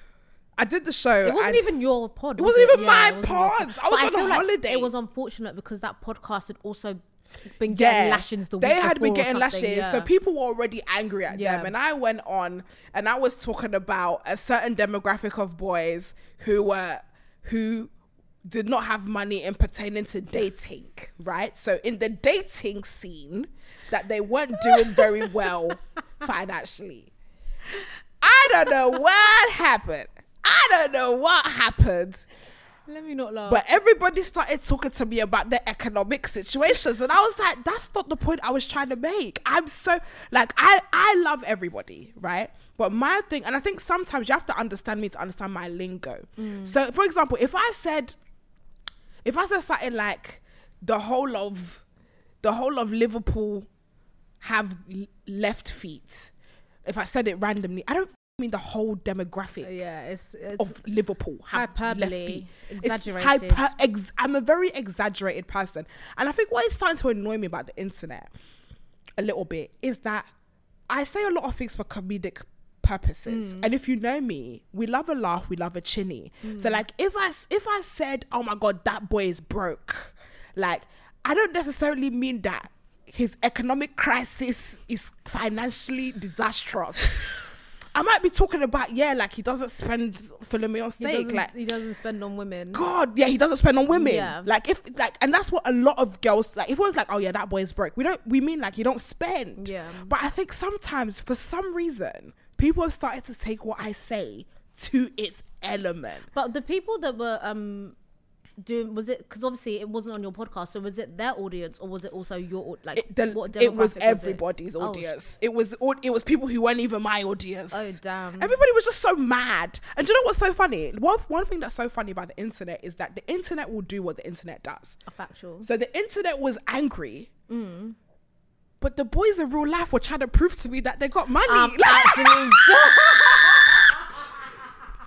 I did the show. It wasn't and even your pod. It was wasn't even Yeah, my it wasn't your pod. I was But on feel a like holiday. It was unfortunate because that podcast had also been getting Yeah, lashings the week they had been before or getting something, lashes, yeah. so people were already angry at Yeah. them. And I went on, and I was talking about a certain demographic of boys who were who did not have money in pertaining to dating, right? So in the dating scene, that they weren't doing very well financially. I don't know what happened. I don't know what happened. Let me not laugh. But everybody started talking to me about their economic situations. And I was like, that's not the point I was trying to make. I'm so, like, I, I love everybody, right? But my thing, and I think sometimes you have to understand me to understand my lingo. Mm. So, for example, if I said, if I said something like the whole of, the whole of Liverpool have l- left feet, if I said it randomly, I don't mean the whole demographic yeah, it's, it's of Liverpool have hyperbole, left feet. It's exaggerated. hyper- ex- I'm a very exaggerated person, and I think what is starting to annoy me about the internet a little bit is that I say a lot of things for comedic purposes, Mm. and if you know me, we love a laugh, we love a chinny. So like if I s- if I said, oh my god, that boy is broke, like I don't necessarily mean that his economic crisis is financially disastrous. I might be talking about, yeah, like he doesn't spend filet mignon he steak. doesn't, Like, he doesn't spend on women. God, yeah, he doesn't spend on women. Yeah. Like, if, like, and that's what a lot of girls, like, if one's like, oh yeah, that boy is broke, we don't, we mean like you don't spend. Yeah. But I think sometimes, for some reason, people have started to take what I say to its element. But the people that were um doing, was it, because obviously it wasn't on your podcast, so was it their audience or was it also your, like, It, the, what it was demographic everybody's it? Oh, audience. It was au- it was people who weren't even my audience. Oh, damn. Everybody was just so mad. And do you know what's so funny? One one thing that's so funny about the internet is that the internet will do what the internet does. A factual. So the internet was angry, Mm. but the boys in real life were trying to prove to me that they got money. Um, Like- absolutely.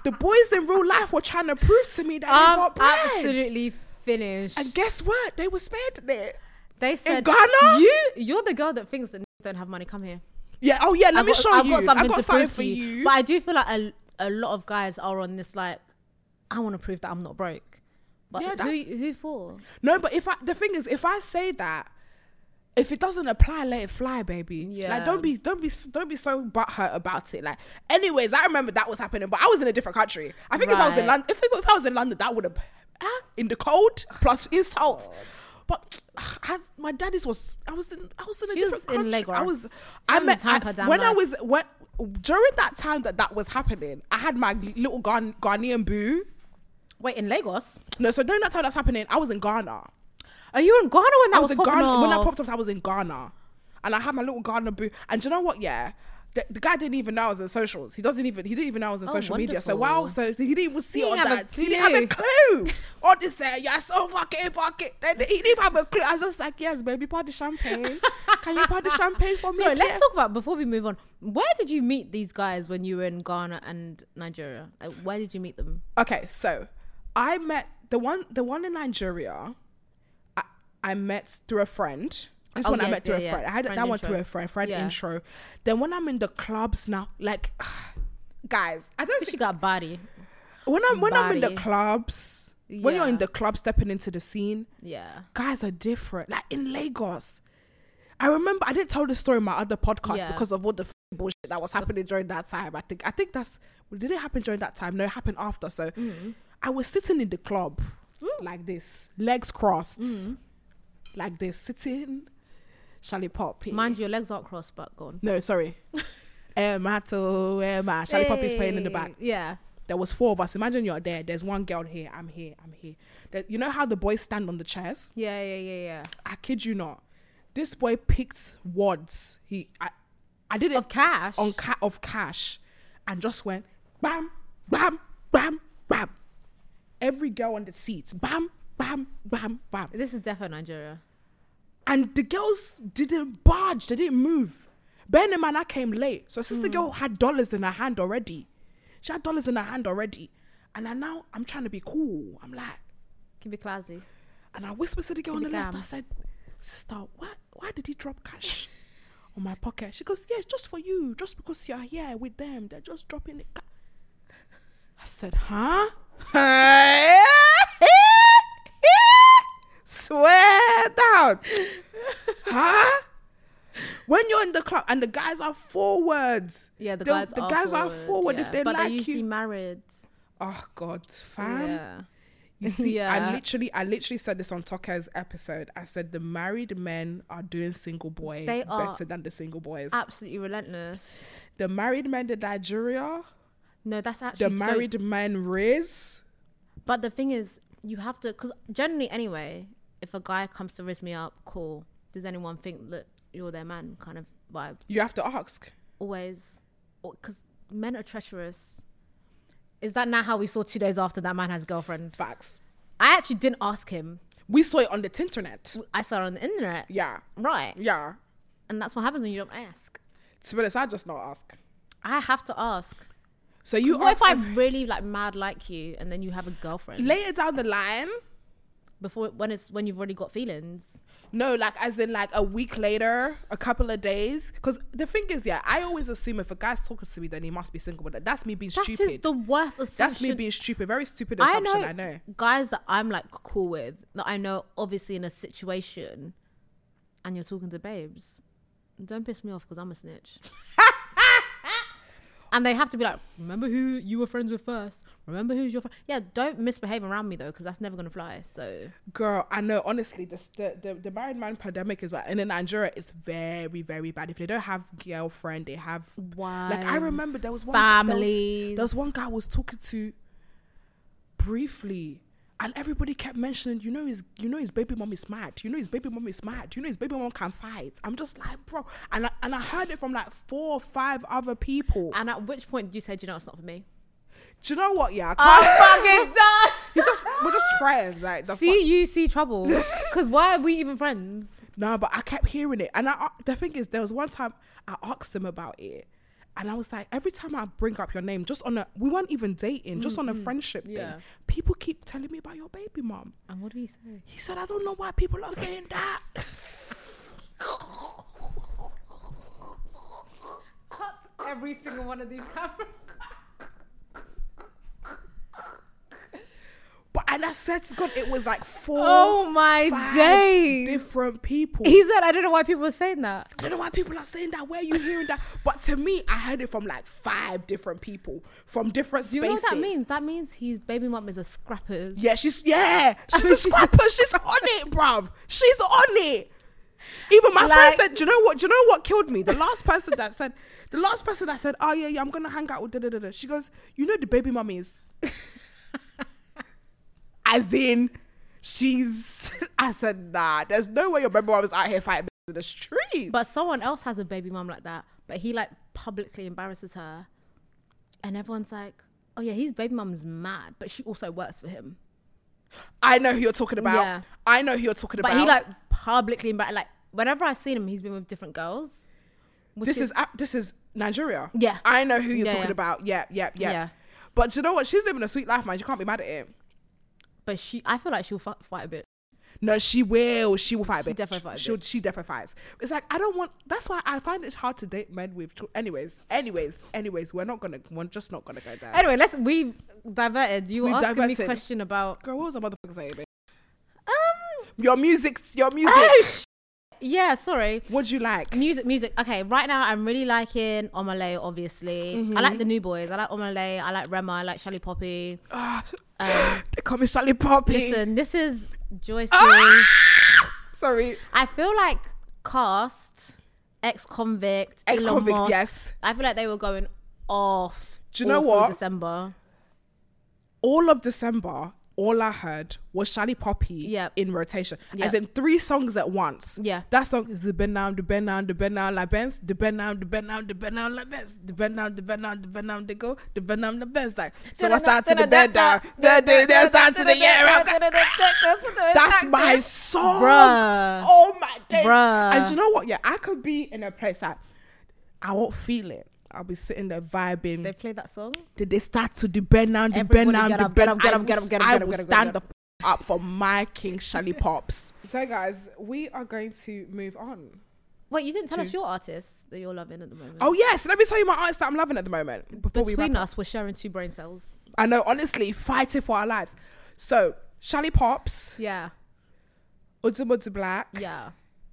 The boys in real life were trying to prove to me that they I'm got bread. absolutely finished. And guess what? They were spared it. They said, in Ghana? You, you're the girl that thinks that niggas don't have money. Come here. Yeah. Oh yeah. Let I've me got, show I've you. got something I got to something prove for to you. you. But I do feel like a, a lot of guys are on this like, I want to prove that I'm not broke. But Yeah, who, that's- who for? No, but if I, the thing is, if I say that, if it doesn't apply, let it fly, baby. Yeah. Like, don't be, don't be, don't be so butthurt about it. Like, anyways, I remember that was happening, but I was in a different country. I think if I was in Right. London, if, if I was in London, that would have, ah, in the cold plus insult. But I, my daddy's was, I was in, I was in a She different was in country. I Lagos. was, I Time met, time I, her damn when I life. was, when, during that time that that was happening, I had my little Ghan, Ghanaian boo. Wait, in Lagos? No, so during that time that's happening, I was in Ghana. Are you in Ghana when that I was, was in popping Ghana. When that off? popped up, I was in Ghana. And I had my little Ghana boo. And do you know what? Yeah. The, the guy didn't even know I was in socials. He doesn't even, he didn't even know I was in Oh, social media. So wonderful. wow, so he didn't even see He all didn't have a that. He didn't have a clue. clue. All this, uh, yeah, so fucking, fucking. He didn't even have a clue. I was just like, yes, baby, pour the champagne. Can you pour the champagne for me? Sorry, dear? let's talk about, before we move on, where did you meet these guys when you were in Ghana and Nigeria? Like, where did you meet them? Okay, so I met the one, the one in Nigeria. I, I met through a friend. This Oh, one I yeah, met through yeah, a yeah. friend. I had Friend that one intro. through a friend, friend Yeah. intro. Then when I'm in the clubs now, like, guys, I don't She think got body. when I'm when I'm in the body. clubs, when you're in Yeah. the club stepping into the scene, Yeah. guys are different. Like in Lagos, I remember I didn't tell the story in my other podcast Yeah. because of all the f- bullshit that was happening during that time. I think I think that's did it happen during that time? No, it happened after. So Mm. I was sitting in the club like this, legs crossed, Mm. like this, sitting. Charlie Pop. Mind you, your legs aren't crossed, but go on. No, sorry. Emma to Emma. Charlie Pop is playing in the back. Hey, Yeah. There was four of us. Imagine you're there. There's one girl here. I'm here. I'm here. There, you know how the boys stand on the chairs? Yeah, yeah, yeah, yeah. I kid you not. This boy picked wads. He, I, I did it Of cash? on ca- of cash, and just went bam, bam, bam, bam. Every girl on the seats, bam, bam, bam, bam. This is definitely Nigeria. And the girls didn't budge. They didn't move. Ben and man, I came late. So sister Mm. girl had dollars in her hand already. She had dollars in her hand already. And I now, I'm trying to be cool. I'm like, Keep it classy. and I whispered to the girl on Keep the it left. calm. I said, sister, why, why did he drop cash on my pocket? She goes, yeah, just for you. Just because you're here with them. They're just dropping it. I said, huh? Swear down. Huh? When you're in the club and the guys are forward. Yeah, the They'll- guys the are guys forward, are forward if yeah. they but they're like usually you. married. Oh God, fam. Yeah. You see, I Yeah. literally, I literally said this on Toka's episode. I said the married men are doing single boy They are better than the single boys. Absolutely relentless. The married men in Nigeria, No, that's actually the so- married men Riz. But the thing is, you have to, because generally anyway, if a guy comes to raise me up, cool. Does anyone think that you're their man kind of vibe? You have to ask. Always. Because men are treacherous. Is that now how we saw two days after that man has a girlfriend? Facts. I actually didn't ask him. We saw it on the internet. I saw it on the internet. Yeah. Right. Yeah. And that's what happens when you don't ask. To be honest, I just not ask. I have to ask. So you What ask if I them really like mad like you and then you have a girlfriend later down the line. before when it's when you've already got feelings? No, like as in like a week later, a couple of days. Because the thing is, yeah, I always assume if a guy's talking to me, then he must be single. But that's me being That stupid. is the worst assumption. That's me being stupid. Very stupid I assumption. know, I know. guys that I'm like cool with, that I know obviously in a situation and you're talking to babes, don't piss me off because I'm a snitch. And they have to be like, remember who you were friends with first. Remember who's your friend. Yeah, don't misbehave around me though, because that's never gonna fly. So Girl, I know. Honestly, the, the the the married man pandemic is bad, and in Nigeria, it's very very bad. If they don't have girlfriend, they have. Like I remember there was one families. There was, there was one guy I was talking to briefly, and everybody kept mentioning, you know, his you know his baby mom is mad. You know his baby mom is mad. You know his baby mom can fight. I'm just like, bro, and I, and I heard it from like four or five other people. And at which point did you say, do you know it's not for me? Do you know what? Yeah, I I'm can't. fucking done. He's just we're just friends. Like the See, fu- you see trouble. Because why are we even friends? No, but I kept hearing it, and I, the thing is, there was one time I asked him about it, And I was like, every time I bring up your name, just on a, we weren't even dating, just on a friendship Yeah. thing, people keep telling me about your baby mom. And what did he say? He said, I don't know why people are saying that. Cut every single one of these cameras. But and I said to God, it was like four, Oh my five days. different people. He said, I don't know why people were saying that. I don't know why people are saying that. Where are you hearing that? But to me, I heard it from like five different people from different Do you spaces. know what that means? That means his baby mum is a scrappers. Yeah, she's yeah, she's I a mean, scrapper. She's on it, bruv. She's on it. Even my Like- friend said, do you know what? Do you know what killed me? The last person that said, the last person that said, oh yeah, yeah, I'm gonna hang out with da da da da. She goes, you know the baby mummies. As in, she's. I said, nah. There's no way your baby mum is out here fighting in the streets. But someone else has a baby mum like that, but he like publicly embarrasses her, and everyone's like, "Oh yeah, his baby mum's mad, but she also works for him." I know who you're talking about. Yeah. I know who you're talking But about. he like publicly embarrassed. Like whenever I've seen him, he's been with different girls. which this is, ap- this is Nigeria. Yeah. I know who you're Yeah, talking yeah. about. Yeah, yeah, yeah, Yeah. But do you know what? She's living a sweet life, man. You can't be mad at it. But she, I feel like she'll f- fight a bit. No, she will. She will fight a She bit. definitely fight a She'll, bit. she definitely fights. It's like, I don't want, that's why I find it hard to date men with, tw- anyways, anyways, anyways, we're not going to, we're just not going to go there. Anyway, let's we diverted. You were We asking me diverted. a question about Girl, what was the motherfucker saying, babe? um. Your music, your music. Oh, sh- yeah, sorry. What do you like? Music, music. Okay, right now I'm really liking Omale, obviously. Mm-hmm. I like the new boys. I like Omale. I like Rema. I like Shelly Poppy. Ah, Um, they call me Shelly Poppy. listen, this is Joyce's. Ah! Sorry. I feel like Cast, ex-convict, Ex-convict, Elon Musk, yes. I feel like they were going off. Do you know all through what? December. All of December, all I heard was Shelly Poppy Yep. in rotation. Yep. As in three songs at once. Yeah. That song is the Ben now, the Ben now, the Ben now, la Benz, the Ben now, the Ben now, the Ben now, la Benz, the Ben now, the Ben now, the Ben now, the go, the Ben now, the Benz. Like, so I start to the bed down, then then start to the yeah. That's my song. Bruh. Oh my days. Bruh. And you know what? Yeah, I could be in a place that I won't feel it. I'll be sitting there vibing. They played that song. Did they start to the bend now, the Everybody bend now, get the up, bend? get up, get I up, get will- up, get up, I get up, will get up, stand get the f- up for my King Shelly Pops. So guys, we are going to move on. Wait, you didn't tell Two. us your artist that you're loving at the moment. Oh yes, let me tell you my artist that I'm loving at the moment. Before we wrap Between up. us, we're sharing two brain cells. I know, honestly, fighting for our lives. So Shelly Pops, Yeah, Udzu Black. yeah.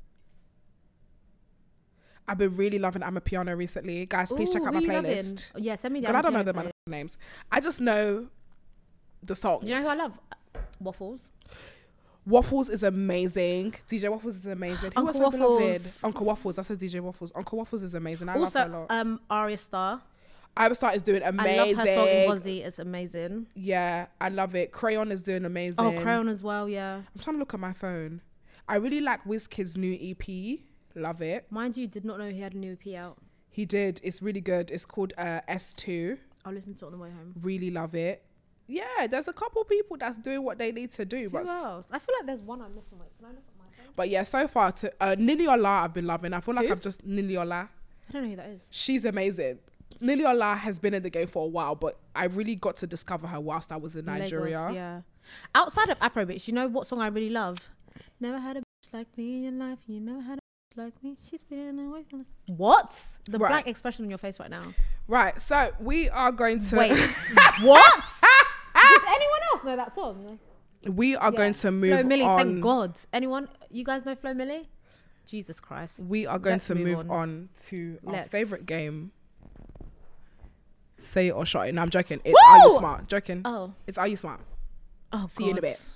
I've been really loving I'm a Piano recently. Guys, please Ooh, check out my who you playlist. loving? Yeah, send me the Girl, I don't know Amapiano the playlist. motherfucking names. I just know the songs. You know who I love? Waffles. Waffles is amazing. D J Waffles is amazing. Who Uncle else have I been loving? Waffles. Uncle Waffles. I said D J Waffles. Uncle Waffles is amazing. I love her a Also, lot. um, Arya Star. Iva Star is doing amazing. I love her song in Wozzy. It's amazing. Yeah, I love it. Crayon is doing amazing. Oh, Crayon as well. Yeah. I'm trying to look at my phone. I really like WizKid's new E P. Love it. Mind you, did not know he had a new E P out. He did. It's really good. It's called uh, S two. I'll listen to it on the way home. Really love it. Yeah, there's a couple people that's doing what they need to do. Who But else? I feel like there's one I'm missing. Wait, can I look at my phone? but yeah, so far to uh, Niniola I've been loving. I feel like Who? I've just Niniola. I don't know who that is. She's amazing. Niniola has been in the game for a while, but I really got to discover her whilst I was in Nigeria. Lagos, yeah. Outside of Afrobeats, you know what song I really love? Never had a bitch like me in your life. You never had a bitch like me. She's been away from what? The Right. blank expression on your face right now. Right, so we are going to Wait, what? Does anyone else know that song? we are Yeah. going to Flo move Milli, on. thank God. Anyone? You guys know Flo Milli? Jesus Christ. We are going Let's to move on, to our Let's. favorite game. Say it or shot it. No, I'm joking. It's Are You Woo! Smart? Joking. Oh, It's Are You Smart? oh, See you in a God. bit.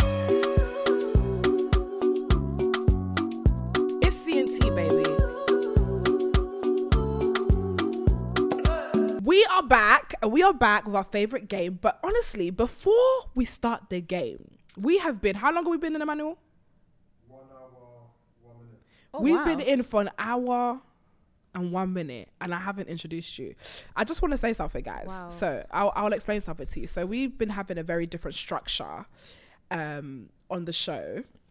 It's C and T, baby. We are back, and we are back with our favorite game. But honestly, before we start the game, we have been. How long have we been in, Emmanuel? One hour, one minute. Oh, We've wow. been in for an hour and one minute, and I haven't introduced you. I just want to say something, guys. Wow. So I'll, I'll explain something to you. So we've been having a very different structure um, on the show.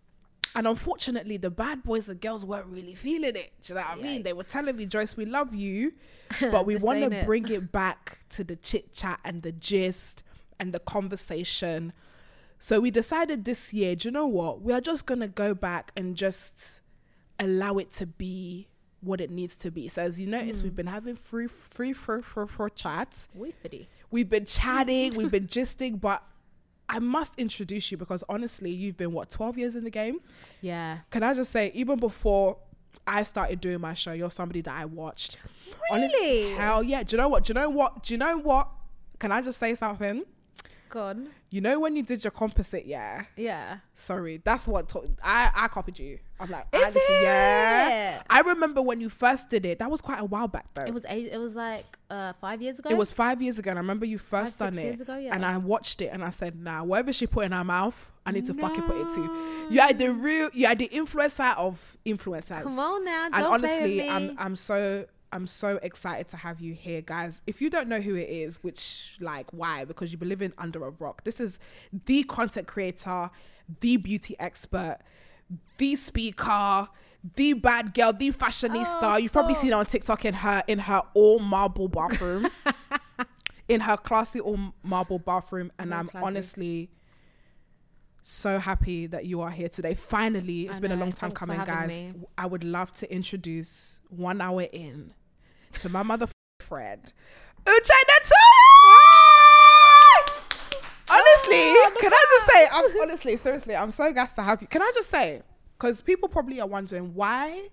And unfortunately, the bad boys and girls weren't really feeling it. Do you know what I mean? They were telling me, Joyce, we love you, but we Just want saying to it. bring it back to the chit chat and the gist and the conversation. So we decided this year, do you know what? We are just going to go back and just allow it to be what it needs to be. So as you notice, Mm. we've been having free, free, free, free, free chats. We fitty. We've been chatting, we've been gisting, but I must introduce you because honestly, you've been, what, twelve years in the game? Yeah. Can I just say, even before I started doing my show, you're somebody that I watched. Really? Hell yeah. Do you know what? Do you know what? Do you know what? Can I just say something? God. You know when you did your composite, yeah? Yeah. Sorry, that's what to- I I copied you. I'm like, Is I need to- yeah. it? I remember when you first did it. That was quite a while back though. It was age- it was like uh five years ago. It was five years ago, and I remember you first Five, done six it, years ago, yeah. and I watched it, and I said, "Nah, whatever she put in her mouth, I need to fucking put it too." You are the real, you are the influencer of influencers. Come on now, And don't play honestly, with me. I'm I'm so I'm so excited to have you here, guys. If you don't know who it is, which like why? Because you've been living under a rock. This is the content creator, the beauty expert, the speaker, the bad girl, the fashionista. Oh, You've probably stop. seen her on TikTok in her in her all marble bathroom. In her classy all marble bathroom, and Very I'm classy. honestly so happy that you are here today. Finally, it's I been a know. long time Thanks for coming, having guys. me. I would love to introduce one hour in to my mother friend, Uche Neto. Honestly, Oh, can I just say, I'm, honestly, seriously, I'm so gassed to have you. Can I just say, because people probably are wondering why,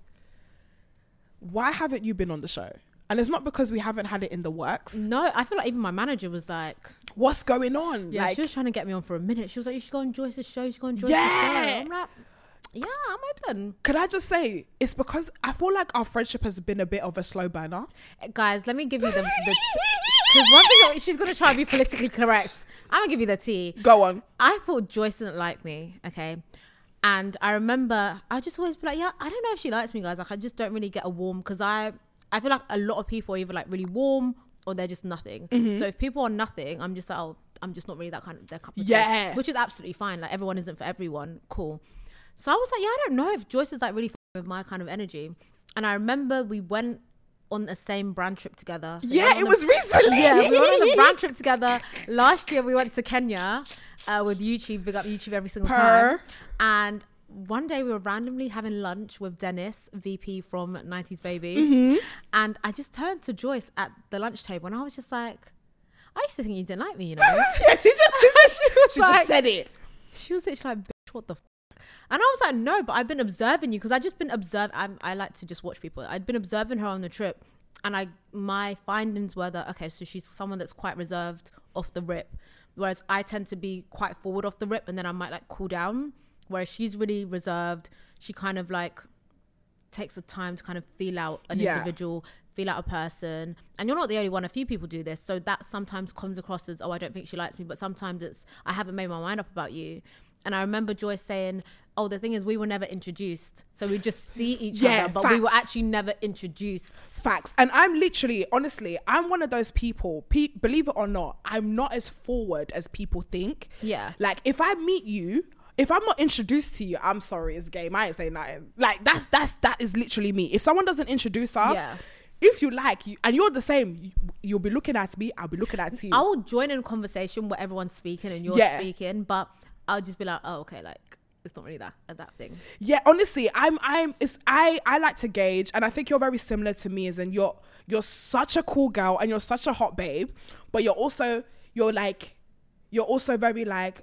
why haven't you been on the show? And it's not because we haven't had it in the works. No, I feel like even my manager was like, What's going on? yeah, like, she was trying to get me on for a minute. She was like, you should go on Joyce's show. You should go on Joyce's Yeah. show. I'm like, yeah, I'm open. can I just say, it's because I feel like our friendship has been a bit of a slow burner. Guys, let me give you the because one thing she's gonna try to be politically correct. I'm gonna give you the tea. Go on. I thought Joyce didn't like me, okay, and I remember I just always be like, yeah, I don't know if she likes me, guys. Like, I just don't really get a warm because I I feel like a lot of people are either like really warm or they're just nothing. Mm-hmm. So if people are nothing, I'm just like, oh, I'm just not really that kind of their cup of tea. Yeah. Which is absolutely fine. Like, everyone isn't for everyone. Cool. So I was like, yeah, I don't know if Joyce is like really with my kind of energy. And I remember we went on the same brand trip together. So we Yeah, went on it the- was recently. yeah, we went on the brand trip together. Last year we went to Kenya uh, with YouTube. Big up YouTube every single Purr. time. And one day we were randomly having lunch with Dennis, V P from nineties Baby. Mm-hmm. And I just turned to Joyce at the lunch table and I was just like, I used to think you didn't like me, you know? Yeah, she just, she was she like, just said it. she was literally like, bitch, what the f-? And I was like, no, but I've been observing you because I just been observed. I'm, I like to just watch people. I'd been observing her on the trip, and I my findings were that okay, so she's someone that's quite reserved off the rip, whereas I tend to be quite forward off the rip, and then I might like cool down. Whereas she's really reserved. She kind of like takes the time to kind of feel out an Yeah. individual, feel out a person. And you're not the only one. A few people do this. So that sometimes comes across as, oh, I don't think she likes me. But sometimes it's, I haven't made my mind up about you. And I remember Joyce saying, oh, the thing is we were never introduced. So we just see each Yeah, other, but we were facts. actually never introduced. Facts. And I'm literally, honestly, I'm one of those people, pe- believe it or not, I'm not as forward as people think. Yeah. Like, if I meet you, if I'm not introduced to you, I'm sorry, it's game. I ain't saying nothing. Like, that's, that's, that is literally me. If someone doesn't introduce us, Yeah. if you like, you, and you're the same, you, you'll be looking at me, I'll be looking at you. I will join in conversation where everyone's speaking and you're Yeah. speaking, but I'll just be like, oh, okay, like, it's not really that that thing. Yeah, honestly, I'm I'm it's I I like to gauge, and I think you're very similar to me, as in you're you're such a cool girl and you're such a hot babe, but you're also you're like you're also very like,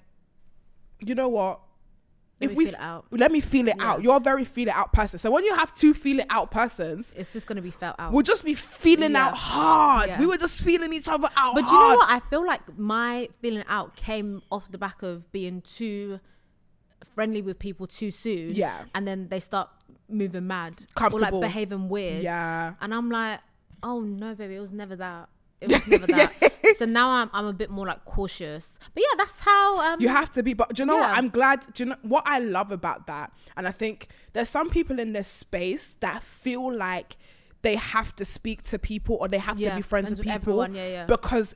you know what? Let me feel it out. let me feel it Yeah. out. You're a very feel it out person. So when you have two feel it out persons, It's just gonna be felt out. we'll just be feeling Yeah. out hard. Yeah. We were just feeling each other out But hard. you know what? I feel like my feeling out came off the back of being too friendly with people too soon. Yeah. And then they start moving mad. Comfortable. Or like behaving weird. Yeah. And I'm like, oh no, baby, it was never that. It was never that. So now I'm I'm a bit more like cautious. But yeah, that's how um You have to be, but do you know what? Yeah. I'm glad. Do you know what I love about that? And I think there's some people in this space that feel like they have to speak to people or they have Yeah, to be friends friends with with people everyone, yeah, yeah. because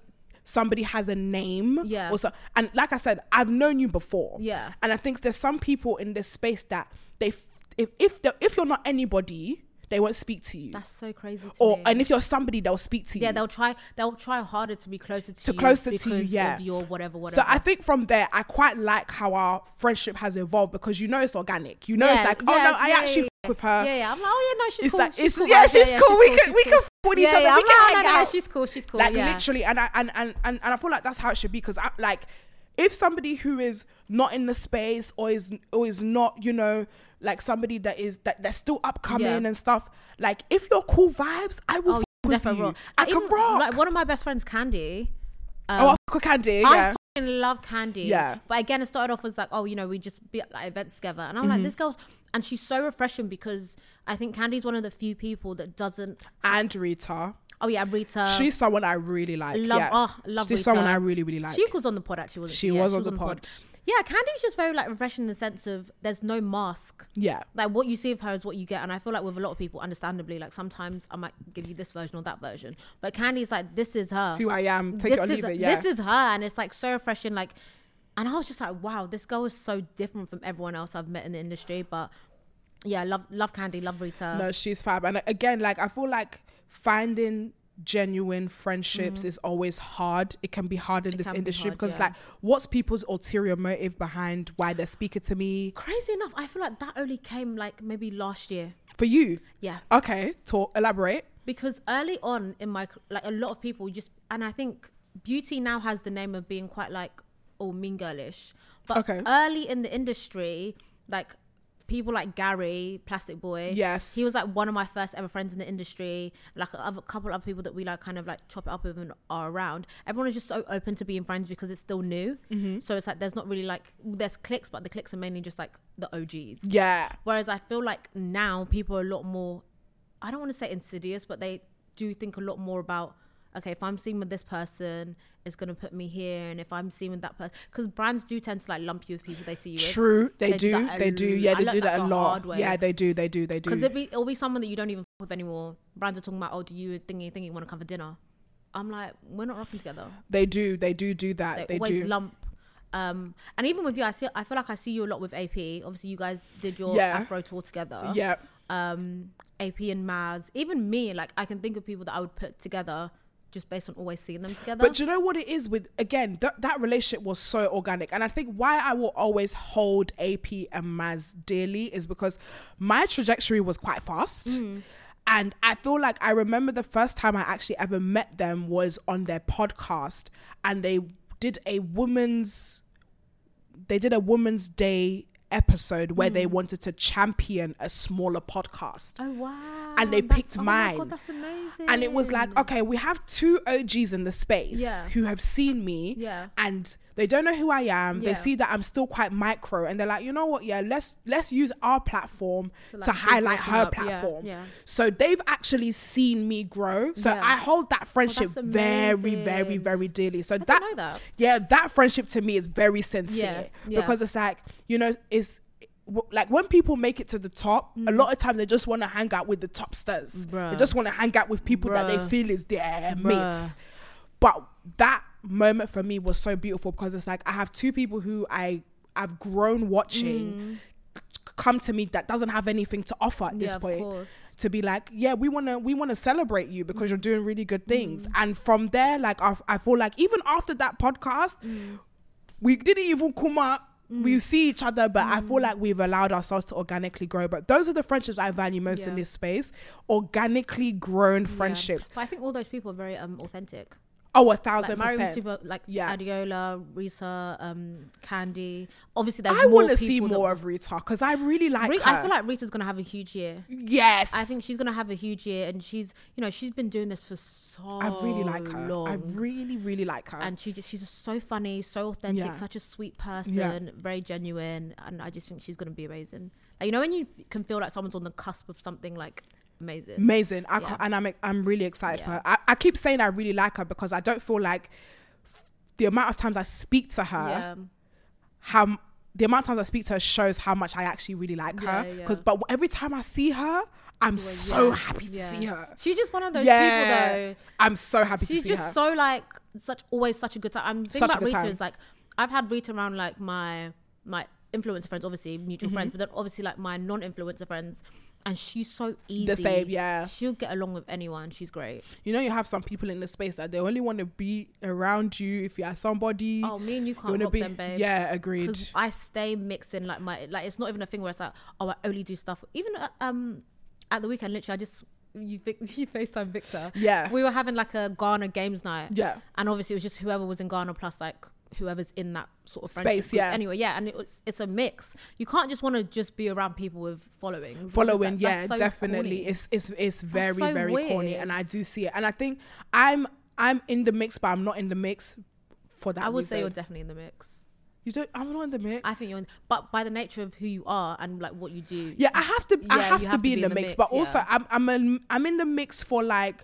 somebody has a name. Yeah. Or so, and like I said, I've known you before. Yeah. And I think there's some people in this space that they, f- if if, the, if you're not anybody, they won't speak to you. That's so crazy to Or me. and if you're somebody, they'll speak to you. Yeah, they'll try. They'll try harder to be closer to, To you closer to you, because yeah. of your whatever, whatever. So I think from there, I quite like how our friendship has evolved because you know it's organic. You know Yeah, it's like, oh yeah, no, I yeah, actually yeah, f- with her. Yeah, yeah. I'm like, oh yeah, no, she's It's cool. like she's it's cool, yeah, right? she's cool. We she's can we cool. can f- with each Yeah, other. yeah, We I'm can like, hang no, no, no, out. she's cool. She's cool. Like yeah. literally, and I and, and and and I feel like that's how it should be because I like if somebody who is not in the space or is or is not, you know, like somebody that is that they're still upcoming Yeah. and stuff. Like if you're cool vibes, I will Oh, f- with definitely you. rock. I Like, can even, rock. Like one of my best friends, Candy. Um, oh, I fuck with Candy. I Yeah. fucking love Candy. Yeah. But again, it started off as like, oh, you know, we just be at like events together. And I'm Mm-hmm. like, this girl's, and she's so refreshing because I think Candy's one of the few people that doesn't, And Rita. oh yeah, Rita. She's someone I really like. love, yeah. oh, love She's Rita. someone I really, really like. She was on the pod actually, wasn't she? She Yeah, was on the pod. Yeah, Candy's just very like refreshing in the sense of there's no mask. Yeah. Like what you see of her is what you get. And I feel like with a lot of people, understandably, like sometimes I might give you this version or that version. But Candy's like, this is her. Who I am. Take this it or is, leave it. Yeah. This is her. And it's like so refreshing. Like, and I was just like, wow, this girl is so different from everyone else I've met in the industry. But yeah, love love Candy, love Rita. No, she's fab. And again, like I feel like finding genuine friendships is always hard. It can be hard in this can be industry hard, because yeah. like what's people's ulterior motive behind why they're speaking to me? Crazy enough, I feel like that only came like maybe last year. For you? Yeah. Okay, talk, elaborate. Because early on in my, like a lot of people just, and I think beauty now has the name of being quite like, oh, mean girlish. But Okay. early in the industry, like people like Gary, Plastic Boy. Yes. He was like one of my first ever friends in the industry. Like a, a couple of other people that we like kind of like chop it up with and are around. Everyone is just so open to being friends because it's still new. Mm-hmm. So it's like, there's not really like, there's cliques, but the cliques are mainly just like the O Gs. Yeah. Whereas I feel like now people are a lot more, I don't want to say insidious, but they do think a lot more about, okay, if I'm seen with this person, it's going to put me here. And if I'm seen with that person, because brands do tend to like lump you with people they see you with. True. They, They do do. that a They do. l- Yeah, I they learnt do that that a the lot. hard way. Yeah, they do. They do. They do. Because it'll be, it'll be someone that you don't even f- with anymore. Brands are talking about, oh, do you thingy, thingy, want to come for dinner? I'm like, we're not rocking together. They do. They do do that. They, They, always do. lump. Um, and even with you, I see, I feel like I see you a lot with A P. Obviously, you guys did your Yeah. Afro tour together. Yeah. Um, A P and Maz, even me, like I can think of people that I would put together just based on always seeing them together. But do you know what it is with, again, th- that relationship was so organic. And I think why I will always hold A P and Maz dearly is because my trajectory was quite fast. Mm. And I feel like I remember the first time I actually ever met them was on their podcast. And they did a woman's, they did a Women's Day episode where they wanted to champion a smaller podcast. oh wow! And they That's- picked oh my mine. God, that's amazing. And it was like, okay, we have two O Gs in the space Yeah. who have seen me Yeah. and they don't know who I am. They Yeah. see that I'm still quite micro and they're like, you know what? Yeah, let's let's use our platform To, to, like, big highlight person her up. Yeah, platform. yeah. So they've actually seen me grow. So Yeah. I hold that friendship that's very, very, amazing. very dearly. So didn't that, know that. yeah, that friendship to me is very sincere Yeah, yeah. because it's like, you know, it's w- like when people make it to the top, a lot of time they just want to hang out with the topsters. They Bruh. just want to hang out with people that they Bruh. feel is their Bruh. mates. But that moment for me was so beautiful because it's like I have two people who I I've grown watching c- come to me that doesn't have anything to offer at this Yeah, of point course. to be like, yeah, we want to we want to celebrate you because you're doing really good things. Mm. And from there, like I, I feel like even after that podcast, Mm. we didn't even come up. We see each other, but I Mm. feel like we've allowed ourselves to organically grow. But those are the friendships I value most in Yeah. this space. Organically grown friendships. Yeah. But I think all those people are very um authentic. Oh, a Like thousand Mariam percent. Super, like Yeah. Adiola, Risa, um, Candy. Obviously, there's I more want to see people that- more of Rita because I really like Re- her. I feel like Rita's gonna have a huge year. yes, I think she's gonna have a huge year, and she's, you know, she's been doing this for so I really like her. long. I really, really like her. and she just she's just so funny, so authentic, Yeah. such a sweet person, Yeah. very genuine, and I just think she's gonna be amazing. Like, you know, when you can feel like someone's on the cusp of something like amazing. Amazing. I Yeah. can't, and I'm I'm really excited for Yeah. her. I, I keep saying I really like her because I don't feel like f- the amount of times I speak to her, Yeah, how the amount of times I speak to her shows how much I actually really like Yeah, her. yeah. Because, but every time I see her, I'm So, so yeah, happy to yeah. see her. She's just one of those Yeah. people though. I'm so happy She's to see just her. so like such always such a good time. I'm thinking Such a about good Rita time. is like I've had Rita around like my my influencer friends, obviously mutual Mm-hmm. friends, but then obviously like my non-influencer friends, and she's so easy. The same, yeah. She'll get along with anyone. She's great. You know, you have some people in the space that they only want to be around you if you are somebody. Oh, me and you you can't wanna rock be, them, babe. yeah, agreed. Because I stay mixing like my like it's not even a thing where it's like, oh, I only do stuff. Even uh, um at the weekend, literally, I just you Vic, you FaceTime Victor. Yeah. We were having like a Ghana games night. Yeah. And obviously it was just whoever was in Ghana plus like whoever's in that sort of friendship Space, group. yeah. Anyway, yeah, and it was it's a mix. You can't just want to just be around people with followings. Following, That's- yeah, that's so definitely. corny. It's it's it's very so very corny, weird. and I do see it. And I think I'm I'm in the mix, but I'm not in the mix for that. I would reason. say you're definitely in the mix. You don't. I'm not in the mix. I think you're in, but by the nature of who you are and like what you do. Yeah, I have to. I Yeah, have you to have be to in be the in the mix, mix, but also yeah. I'm I'm in, I'm in the mix for like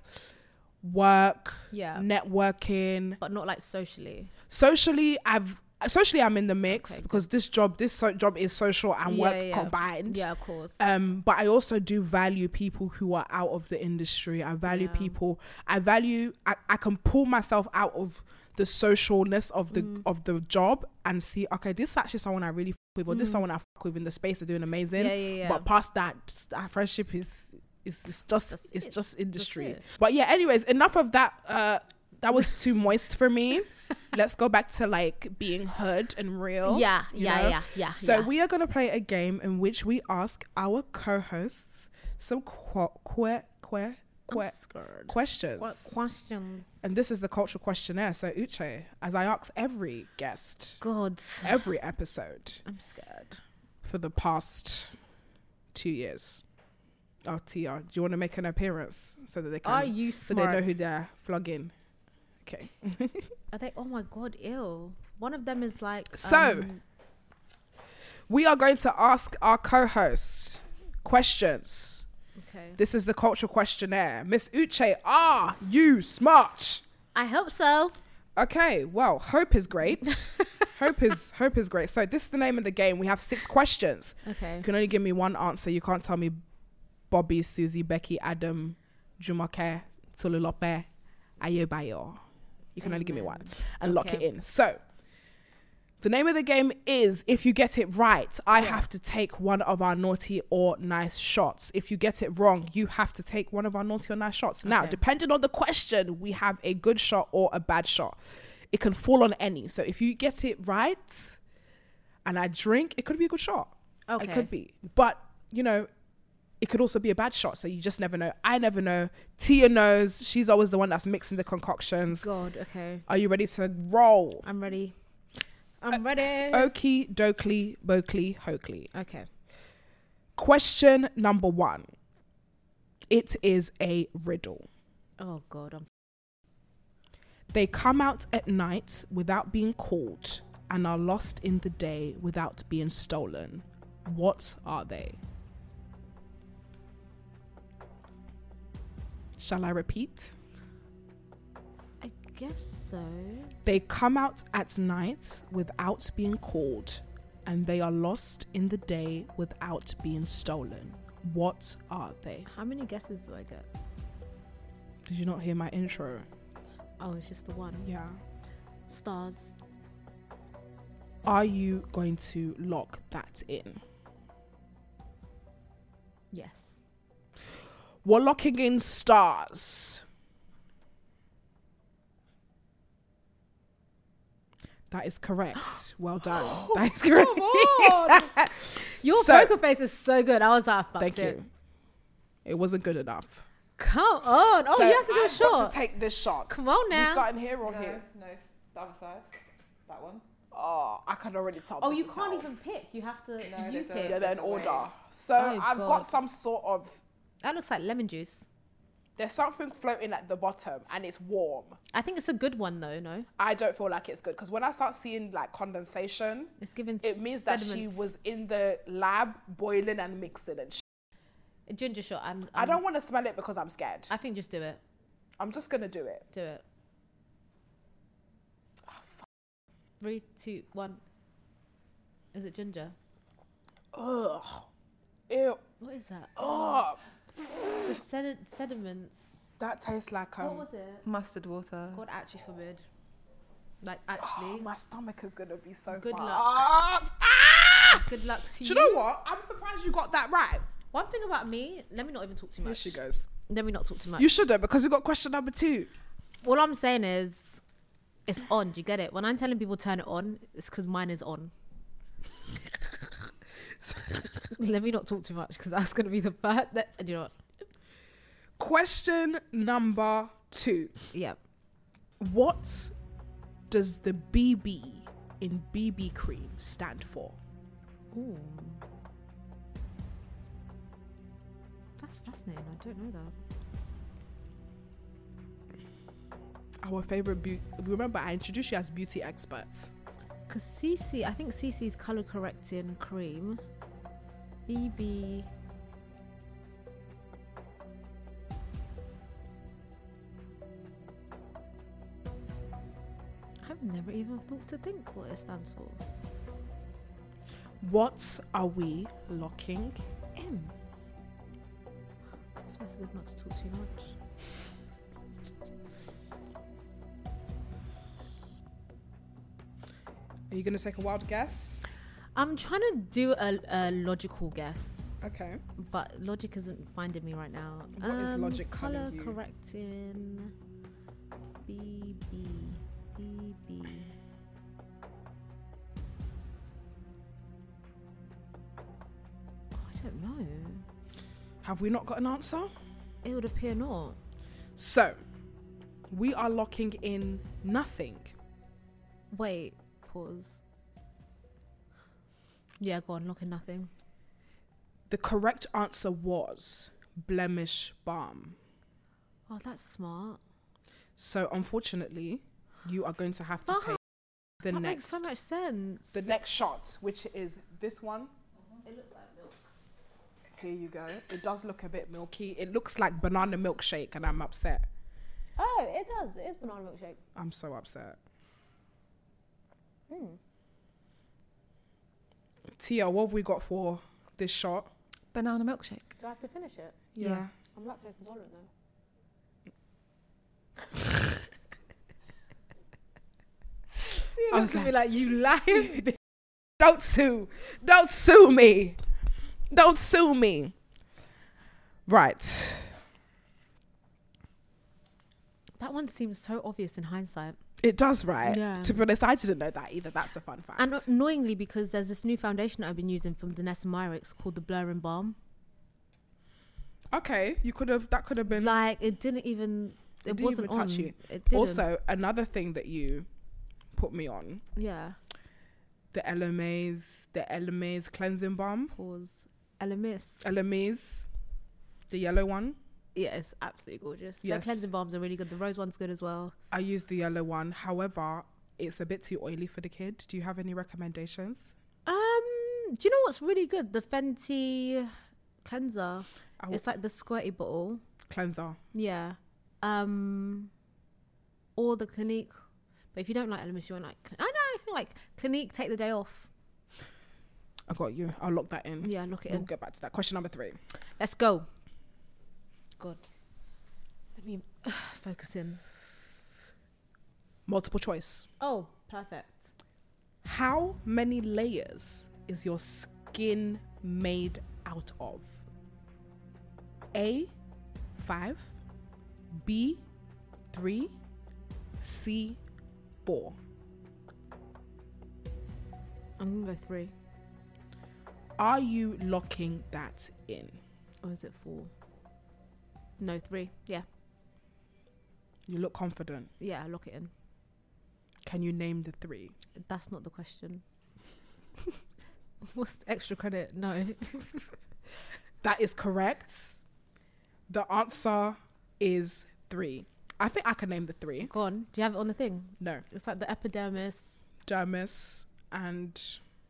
work, Yeah. networking, But not like socially. socially. I've socially I'm in the mix Okay, because this job, this so- job is social and Yeah, work yeah, yeah. combined. Yeah, of course. Um, but I also do value people who are out of the industry. I value Yeah. people. I value. I, I can pull myself out of the socialness of the Mm. of the job and see, okay, this is actually someone I really fuck with, or this is someone I fuck with in the space. They're doing amazing. Mm. Yeah, yeah, yeah. But past that, that friendship is is it's just That's it's it. just industry. it. But yeah, anyways, enough of that. Uh, that was too moist for me. Let's go back to like being heard and real. yeah, you yeah, know? yeah, yeah. So yeah. we are going to play a game in which we ask our co-hosts some qu- que- que- I'm que- scared. questions. What questions? And this is the cultural questionnaire. So Uche, as I ask every guest, God, every episode I'm scared. for the past two years. Oh, Tia, do you want to make an appearance so that they can, Are you so they smart? know who they're flogging? Okay. Are they? Oh my God, ill. One of them is like. So- um, We are going to ask our co-hosts questions. okay. This is the cultural questionnaire. Miss Uche, are you smart? I hope so. Okay, well, hope is great. hope is hope is great. So this is the name of the game. We have six questions. Okay. You can only give me one answer. You can't tell me Bobby, Susie, Becky, Adam, Jumoke, Tululope, Ayebayo. You can only give me one and lock it Okay. in. So the name of the game is, if you get it right, I Yeah. have to take one of our naughty or nice shots. If you get it wrong, you have to take one of our naughty or nice shots. Now, Okay. depending on the question, we have a good shot or a bad shot. It can fall on any. So if you get it right and I drink, it could be a good shot. Okay. It could be. But, you know, it could also be a bad shot. So you just never know. I never know. Tia knows. She's always the one that's mixing the concoctions. God. Okay. Are you ready to roll? I'm ready. I'm ready. Okie dokley, bokley, hokley. Okay. Question number one. It is a riddle. Oh God. I'm. They come out at night without being called and are lost in the day without being stolen. What are they? Shall I repeat? I guess so. They come out at night without being called and they are lost in the day without being stolen. What are they? How many guesses do I get? Did you not hear my intro? Oh, it's just the one. Yeah. Stars. Are you going to lock that in? Yes. We're locking in stars. That is correct. Well done. That is correct. on. Your So- poker face is so good. I was like, fuck Thank it. you. It wasn't good enough. Come on. Oh, So you have to do a I've got shot. to take this shot. Come on now. You starting here or No, here? no, it's the other side. That one. Oh, I can already tell. Oh, this you is can't how. even pick. You have to. No, you there's a- pick. Yeah, they're in There's a way. order. So Oh, I've God. got some sort of. That looks like lemon juice. There's something floating at the bottom and it's warm. I think it's a good one though. No, I don't feel like it's good because when I start seeing like condensation, it's given. it means that she sediments. was in the lab boiling and mixing and sh- a ginger shot. I'm, I I'm- don't want to smell it because I'm scared. I think just do it. I'm just gonna do it. Do it. Three, two, one. Is it ginger? Ugh. Ew. What is that? Oh, The sed- sediments. that tastes like um. what was it? Mustard water. God actually forbid. Like actually. Oh, my stomach is gonna be so Good fucked. luck. Ah! Good luck to Do you. you know what? I'm surprised you got that right. One thing about me, let me not even talk too Here much. she goes. Let me not talk too much. You shouldn't, because we got question number two. All I'm saying is, it's on. Do you get it? When I'm telling people turn it on, it's because mine is on. Let me not talk too much because that's going to be the first. That, you know what? Question number two. Yeah. What does the B B in B B cream stand for? Ooh. That's fascinating. I don't know that. Our favorite beauty. Remember, I introduced you as beauty experts. Because C C, I think C C's color correcting cream. B B. I've never even thought to think what it stands for. What are we locking in? It's supposed to be good not to talk too much. Are you gonna take a wild guess? I'm trying to do a, a logical guess, Okay. but logic isn't finding me right now. What is logic Color telling you? correcting. B B B B. Oh, I don't know. Have we not got an answer? It would appear not. So, we are locking in nothing. Wait. Pause. Yeah, go on. Looking nothing. The correct answer was blemish balm. Oh, that's smart. So, unfortunately, you are going to have to Oh, take the that next makes so much sense. the next shot, which is this one. It looks like milk. Here you go. It does look a bit milky. It looks like banana milkshake, and I'm upset. Oh, it does. It is banana milkshake. I'm so upset. Mm. Tia, what have we got for this shot? Banana milkshake. Do I have to finish it? Yeah. I'm lactose intolerant though. See, I you was look at me like you lying. bitch. Don't sue. Don't sue me. Don't sue me. Right. That one seems so obvious in hindsight. It does, right? Yeah. To be honest, I didn't know that either. That's a fun fact. And annoyingly, because there's this new foundation that I've been using from Danessa Myricks called the Blurring Balm. Okay, you could have. That could have been. Like, it didn't even... It, It didn't wasn't even touch on. you. It didn't. Also, another thing that you put me on, Yeah. the L M A's, the L M A's cleansing balm, Pause. Elemis. L M A's, the yellow one. Yeah, it's absolutely gorgeous. Their Yes. cleansing balms are really good. The rose one's good as well. I use the yellow one. However, it's a bit too oily for the kid. Do you have any recommendations? Um, do you know what's really good? The Fenty cleanser. I w- It's like the squirty bottle. cleanser. Yeah. Um, or the Clinique. But if you don't like Elemis, you want like... I know, I feel like Clinique, take the day off. I got you. I'll lock that in. Yeah, lock it We'll in. get back to that. Question number three. Let's go. God. Let me focus in. Multiple choice. Oh, perfect. How many layers is your skin made out of? A, five. B, three. C, four. I'm going to go three. Are you locking that in? Or is it four? No, three. Yeah. You look confident. Yeah, lock it in. Can you name the three? That's not the question. What's the extra credit? No. That is correct. The answer is three. I think I can name the three. Go on. Do you have it on the thing? No. It's like the epidermis. Dermis and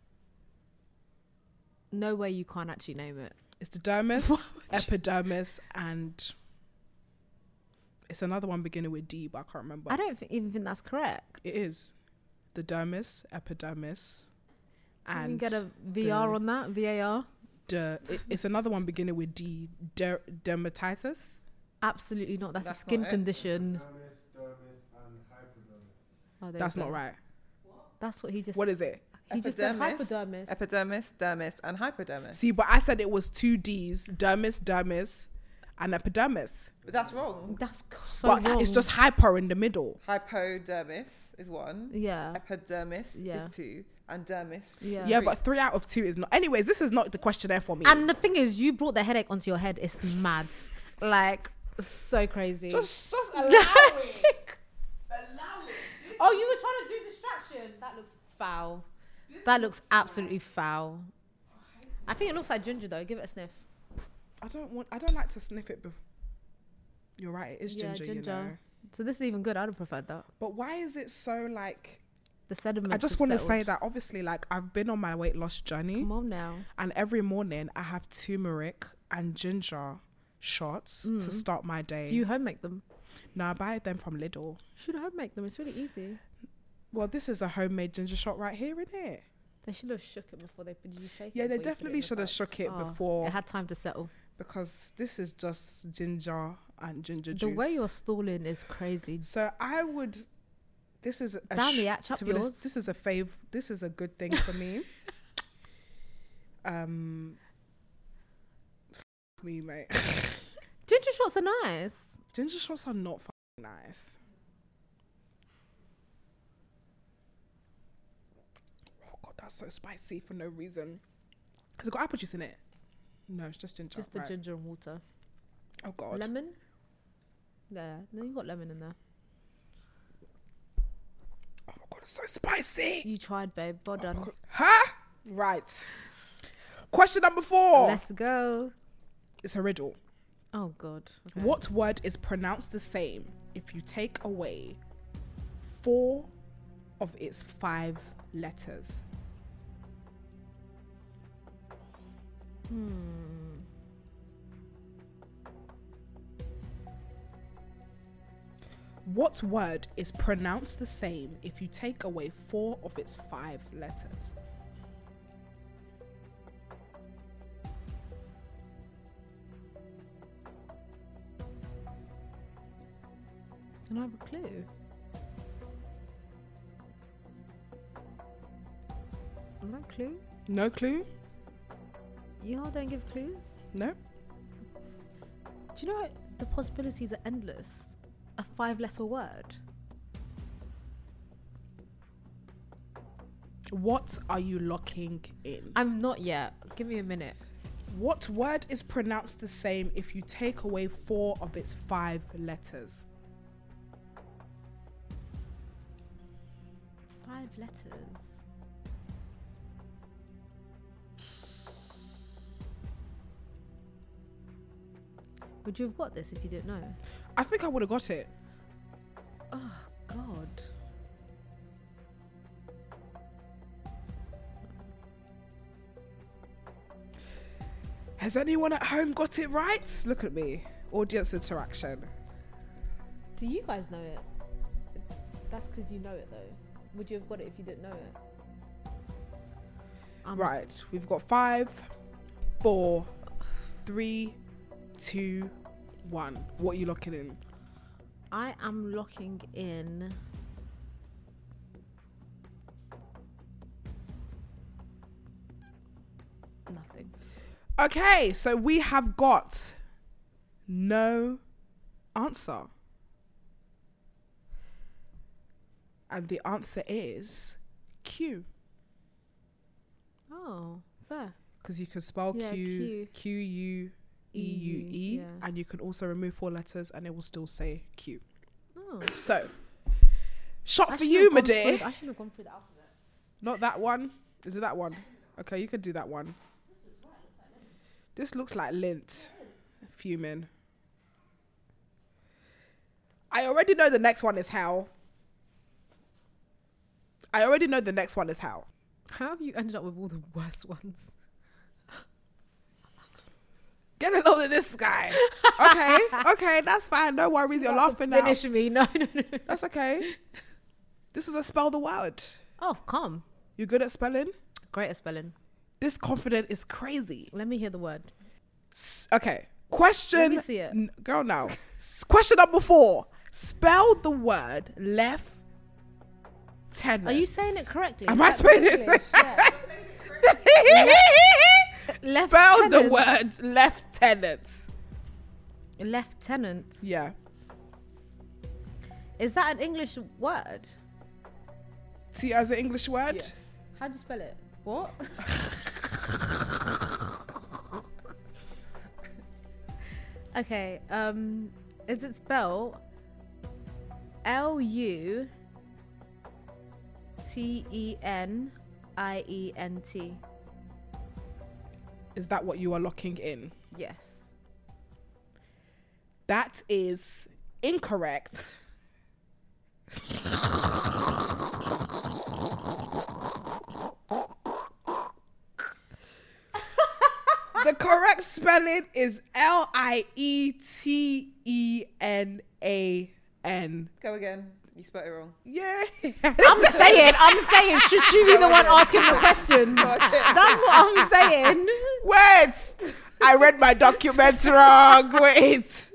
No way you can't actually name it. it's the dermis, epidermis, and it's another one beginning with D, but I can't remember. I don't think, even think that's correct. It is the dermis, epidermis, Can And you get a V R the- on that? V A R? der, it, it's another one beginning with D. Der, dermatitis. Absolutely not. That's, That's a skin not it. condition. Dermis, dermis, and hypodermis. Oh, there That's you not go. right. That's what he just. What is it? He just said Epidermis, hypodermis. Epidermis, dermis, and hypodermis. See, but I said it was two D's: dermis, dermis, and epidermis. But that's wrong. That's so but wrong. it's just hyper in the middle. Hypodermis is one. Yeah. Epidermis Yeah. is two. And dermis. Yeah. is Yeah, three. but three out of two is not. Anyways, this is not the questionnaire for me. And the thing is, you brought the headache onto your head. It's mad. Like, so crazy. just, just allow it. Allow it. Oh, you were trying to do distraction. That looks foul. That looks absolutely foul. I think it looks like ginger though. Give it a sniff. I don't want. I don't like to sniff it. Bef- You're right. It is Yeah, ginger, you ginger. know. So this is even good. I'd have preferred that. But why is it so like? The sediment. I just want to say that obviously, like I've been on my weight loss journey, Come on now. and every morning I have turmeric and ginger shots to start my day. Do you home make them? No, I buy them from Lidl. Should home make them. It's really easy. Well, this is a homemade ginger shot right here, isn't it? They should have shook it before they did you shake it. Yeah, they before you put it definitely in the should have cup? shook it Oh, before, It had time to settle. because this is just ginger and ginger The juice. way you're stalling is crazy. So I would. This is a Down sh- the atch up to be honest, yours. This is a fave. This is a good thing for me. um, f- me mate. Ginger shots are nice. Ginger shots are not fucking nice. Oh god, that's so spicy for no reason. Has it got apple juice in it? No, it's just ginger. Just the right. ginger and water. Oh god. Lemon? Yeah, no, you got lemon in there. Oh my god, it's so spicy. You tried, babe. Well done. Huh? Right. Question number four. Let's go. It's a riddle. Oh God. Okay. What word is pronounced the same if you take away four of its five letters? Hmm. What word is pronounced the same if you take away four of its five letters? Can I have a clue? No clue? No clue? Y'all don't give clues? No? Do you know what? The possibilities are endless? A five letter word. What are you locking in? I'm not yet. Give me a minute. What word is pronounced the same if you take away four of its five letters? Five letters. Would you have got this if you didn't know? I think I would have got it. Oh, God. Has anyone at home got it right? Look at me. Audience interaction. Do you guys know it? That's because you know it, though. Would you have got it if you didn't know it? I'm Right. We've got five, four, three, two, one. What are you locking in? I am locking in. Nothing. Okay, so we have got no answer. And the answer is Q. Oh, fair. Because you can spell Yeah, Q, Q. Q U E U E, Yeah. and you can also remove four letters and it will still say Q. Oh. So, shot I for shouldn't you, have my gone dear. through- I shouldn't have gone through the alphabet. Not that one. Is it that one? Okay, you could do that one. This looks like lint. Fuming. I already know the next one is hell. I already know the next one is hell. How have you ended up with all the worst ones? Get a load of this guy. Okay, okay, that's fine. No worries. You're laughing now. Finish me. No, no, no. That's okay. This is a spell the word. Oh, come. You good at spelling? Greater spelling. This confident is crazy. Let me hear the word. S- okay. Question. Let me see it. N- girl, now. S- Question number four. Spell the word left tenant. Are you saying it correctly? Am I spelling it? English? Yeah. Left Spell the tenant. word lieutenant. Lieutenant. Yeah. Is that an English word? T as an English word? Yes. How do you spell it? What? Okay. Um, is it spelled L U T E N I E N T? Is that what you are locking in? Yes. That is incorrect. The correct spelling is L I E T E N A N. Go again. You spelled it wrong. Yeah. I'm saying, I'm saying, should she be the one asking the questions? That's what I'm saying. Wait. I read my documents wrong. Wait.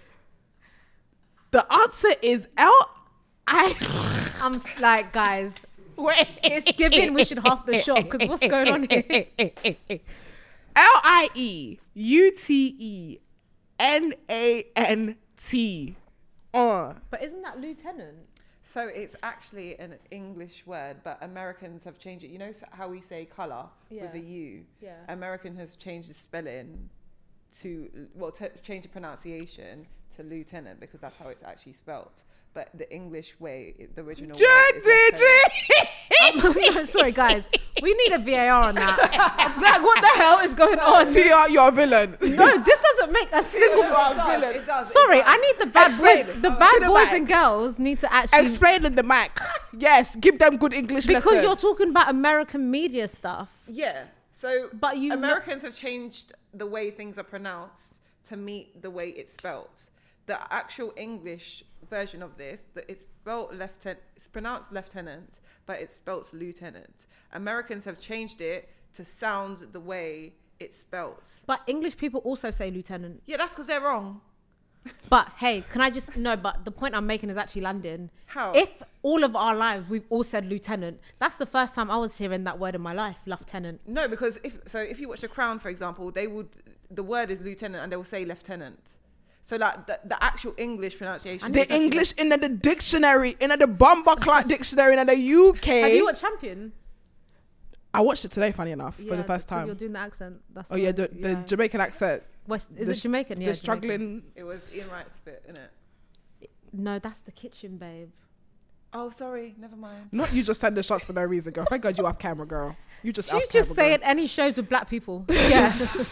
The answer is L I. I'm s- like, guys, Wait. it's giving we should half the shot because what's going on here? L I E U T E N A N T. Uh. But isn't that lieutenant? So it's actually an English word, but Americans have changed it. You know how we say colour Yeah. with a U? Yeah. American has changed the spelling to, well, to change the pronunciation to lieutenant because that's how it's actually spelt. But the English way, it- the original word is lieutenant. I'm sorry, guys. We need a V A R on that. Like, what the hell is going on? T R, you're a villain. No, this doesn't make a single. You are a It does, villain. it does, it Sorry, does. I need the bad Explain boys. it. The To bad the boys mic. and girls need to actually Explain in the mic. Yes, give them good English because lesson. you're talking about American media stuff. Yeah. So But you Americans have changed the way things are pronounced to meet the way it's spelt. The actual English version of this, that it's spelled lieutenant, it's pronounced lieutenant, but it's spelt lieutenant. Americans have changed it to sound the way it's spelt. But English people also say lieutenant. Yeah, that's because they're wrong. But hey, can I just no? But the point I'm making is actually landing. How? If all of our lives we've all said lieutenant, that's the first time I was hearing that word in my life, lieutenant. No, because if so, if you watch The Crown, for example, they would the word is lieutenant and they will say lieutenant. So like the, the actual English pronunciation. the is actually English in the dictionary, in the Bomber Clark dictionary in the U K. Have you watched Champion? I watched it today, funny enough, for Yeah, the first because time. You're doing the accent. That's Oh yeah, why- the, the yeah. Jamaican accent. West, is the it sh- Jamaican? The Yeah, Jamaican. struggling. It was Ian Wright's bit, innit? No, that's the kitchen, babe. Oh, sorry, never mind. Not you just sending shots for no reason, girl. Thank God you have camera, girl. You just She's off just camera, saying girl. any shows with black people. Yeah.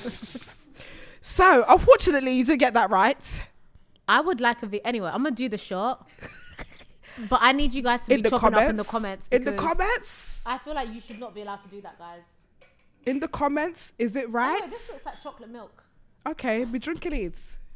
So, unfortunately, you did get that right. I would like a V. Anyway, I'm gonna do the shot, but I need you guys to In be the chopping comments. up in the comments. In the because comments. I feel like you should not be allowed to do that, guys. In the comments. Is it right? Anyway, this looks like chocolate milk. Okay, be drinking it.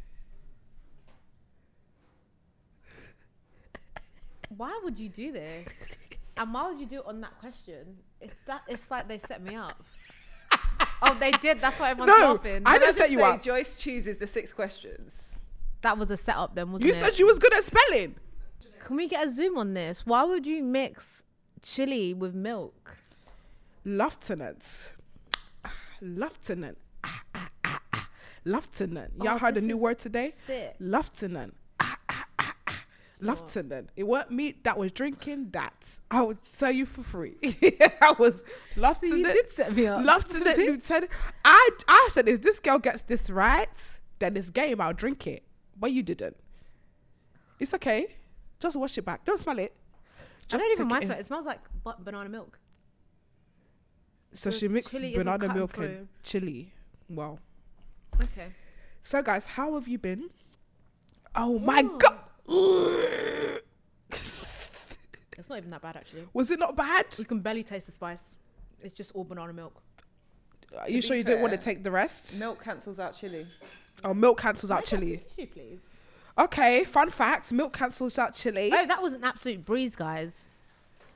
Why would you do this? And why would you do it on that question? It's that. It's like they set me up. Oh, they did. That's why everyone's No, laughing. I Can didn't just set you say up. Joyce chooses the six questions. That was a setup, then, wasn't You it? said you was good at spelling. Can we get a zoom on this? Why would you mix chili with milk? Lieutenant. Lieutenant. Ah, ah, ah, ah. Lieutenant. Y'all Oh, heard a this new is word today? sick. Lieutenant. Ah, ah, ah, ah. Lieutenant. It weren't me that was drinking that. I would tell you for free. I was lieutenant. So you did set me up. Lieutenant, Bitch. lieutenant. I, I said, if this girl gets this right, then this game, I'll drink it. But you didn't. It's okay. Just wash it back. Don't smell it. I Just don't even take mind in. smell. It smells like bu- banana milk. So The she mixed chili isn't banana cutting milk and through. chili. Wow. Okay. So guys, how have you been? Oh my Oh. god. It's not even that bad, actually. Was it not bad? You can barely taste the spice. It's just all banana milk. Are you be sure you didn't want to fair, take the rest? Milk cancels out chili. Oh, milk cancels out Can I get chili. some tissue, please? Okay, fun fact: milk cancels out chili. Oh, that was an absolute breeze, guys.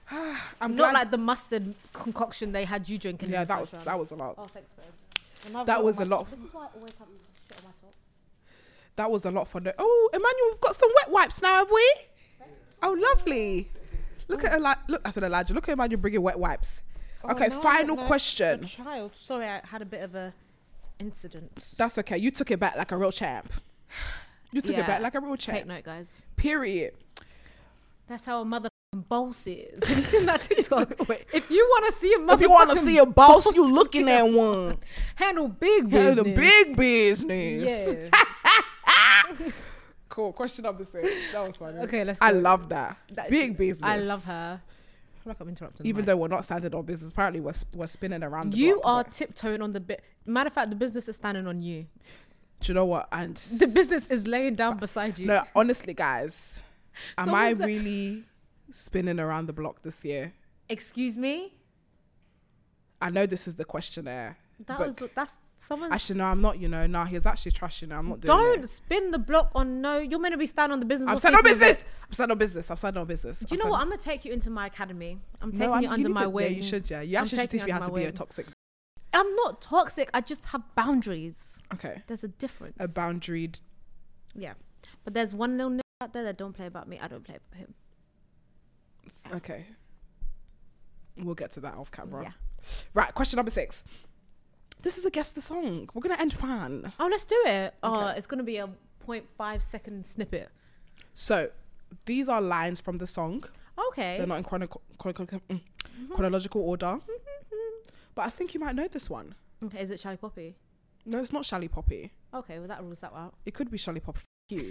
I'm Not glad. like the mustard concoction they had you drinking. yeah, in the that was first round. that was a lot. Oh, thanks, babe. Another That one was on a my lot top. of- This is why I always have shit on my top. That was a lot for the. Oh, Emmanuel, we've got some wet wipes now, have we? Oh, lovely. Look at Eli- look. I said Elijah. Look at Emmanuel bringing wet wipes. Okay, Oh, no, I final don't know. question. A child. Sorry, I had a bit of a incident. That's okay. You took it back like a real champ. You took it Yeah. back like a real Take champ. note, guys. Period. That's how a mother boss is. Have you seen that TikTok? Wait. If you want to see a mother, If you want to see a boss, you looking at one. handle big Yeah, business. the big business. Yeah. Cool. Question number six. That was funny. Okay, let's I go. love that. That- Big business. I love her. I feel like I'm interrupting. Even the though we're not standing on business, apparently we're, sp- we're spinning around the you block, are but- tiptoeing on the bit. Matter of fact, the business is standing on you. Do you know what? And The business is laying down beside you. No, honestly, guys, am Someone I said- really spinning around the block this year? Excuse me. I know this is the questionnaire. That but was that's someone. actually, no, I'm not. You know, nah, he's actually trash. You know, I'm not doing Don't it. spin the block on no. You're meant to be standing on the business. I'm or standing on speaking of business. it. I'm standing on business. I'm standing on business. Do you know what? I'm gonna take you into my academy. I'm taking No, I- you under need my to- wing. Yeah, you should. Yeah, you I'm actually should taking teach me how under to my be a wing. toxic. I'm not toxic. I just have boundaries. Okay, There's a difference. a boundaried. Yeah, but there's one little nigga out there that don't play about me. I don't play about him. Okay, we'll get to that off camera. Yeah. Right. Question number six. This is the guess the song. We're gonna end fan. Oh, let's do it. Oh, Okay. it's gonna be a zero point five second snippet. So, these are lines from the song. Okay. They're not in chrono- chrono- mm, chronological order. But I think you might know this one. Okay. Is it Charlie Poppy? No, it's not Shally Poppy. Okay. Well, that rules that out. It could be Shally Poppy. F- you.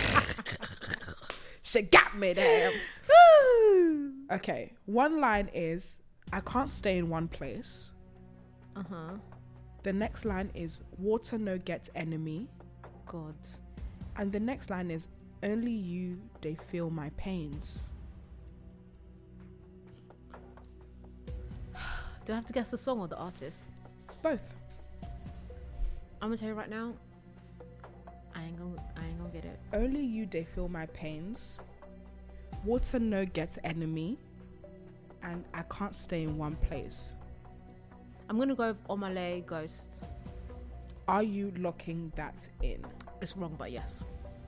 She got me there. Okay. One line is, I can't stay in one place. Uh huh. The next line is, water no get enemy. God. And the next line is, only you they feel my pains. Do I have to guess the song or the artist? Both. I'm gonna tell you right now. I ain't gonna. I ain't gonna get it. Only you they feel my pains. Water no get enemy. And I can't stay in one place. I'm gonna go with Omale Ghost. Are you locking that in? It's wrong, but yes.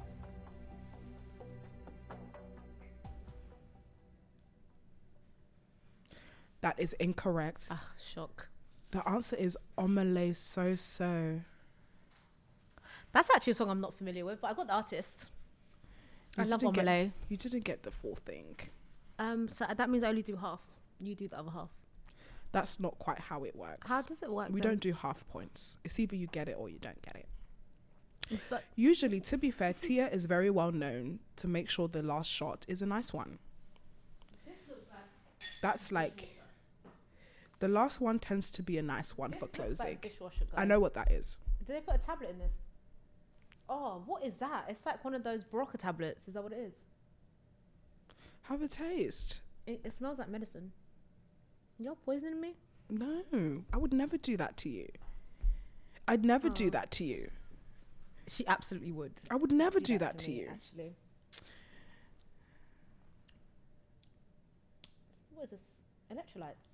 That is incorrect. Ah, shock. The answer is Omale So So. That's actually a song I'm not familiar with, but I got the artist. I You love didn't get- Omale. You didn't get the full thing. Um, so that means I only do half. You do the other half. That's not quite how it works. How does it work? we then? don't do half points. It's either you get it or you don't get it. But Usually, to be fair, Tia is very well known to make sure the last shot is a nice one. That's like the last one tends to be a nice one for this looks closing. like dishwasher, I guys. know what that is. Did they put a tablet in this? Oh, what is that? It's like one of those Barocca tablets. Is that what it is? Have a taste. It, it smells like medicine. You're poisoning me? No, I would never do that to you. I'd never do Oh. that to you. She absolutely would. I would never do that, to to me, you. Actually. What is this? Electrolytes.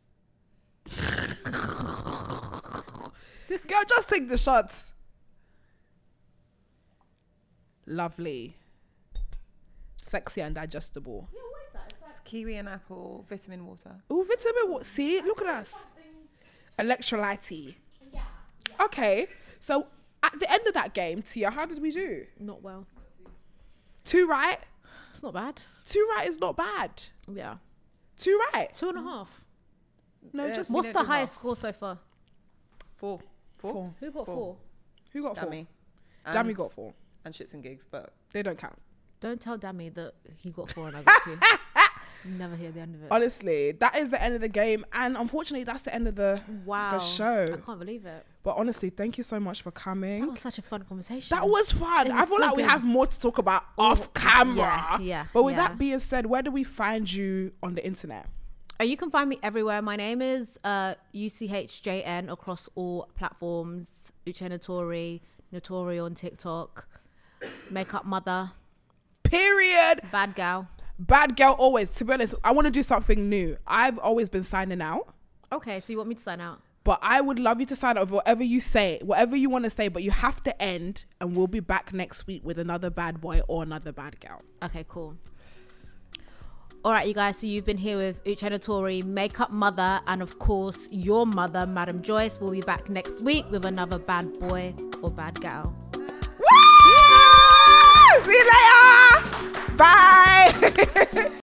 This girl, just take the shots. Lovely. Sexy and digestible. Yeah, what is that? It's like It's kiwi and apple, vitamin water. Oh, vitamin what? See, look at us. Electrolyte. yeah, Okay, so at the end of that game, Tia, how did we do? not well. Two right? It's not bad. Two right is not bad. Yeah, Two right? two and a half. No, Yeah. just We What's don't the do highest half. score so far? Four. Four? Four. Who got Four. four? Who got four? Dammy. Dammy And- got four. And shits and gigs, but They don't count. Don't tell Dammy that he got four and I got two. Never hear the end of it. Honestly, that is the end of the game, and unfortunately, that's the end of the Wow, the show. I can't believe it. But honestly, thank you so much for coming. That was such a fun conversation. That was fun. It I was feel so like we good. have more to talk about off camera. yeah, yeah, But with yeah. that being said, where do we find you on the internet? Oh, you can find me everywhere. My name is uh, U C H J N across all platforms. Uche Notori, Notori on TikTok, Makeup Mother, Period. Bad Gal. bad girl always. To be honest, I want to do something new. I've always been signing out. Okay, so you want me to sign out? But I would love you to sign out with whatever you say, whatever you want to say, but you have to end, and we'll be back next week with another bad boy or another bad girl. Okay, cool. All right, you guys, so you've been here with Uchenna Tori, makeup mother, and of course, your mother, Madam Joyce. We'll be back next week with another bad boy or bad gal. Woo! See you later! Bye!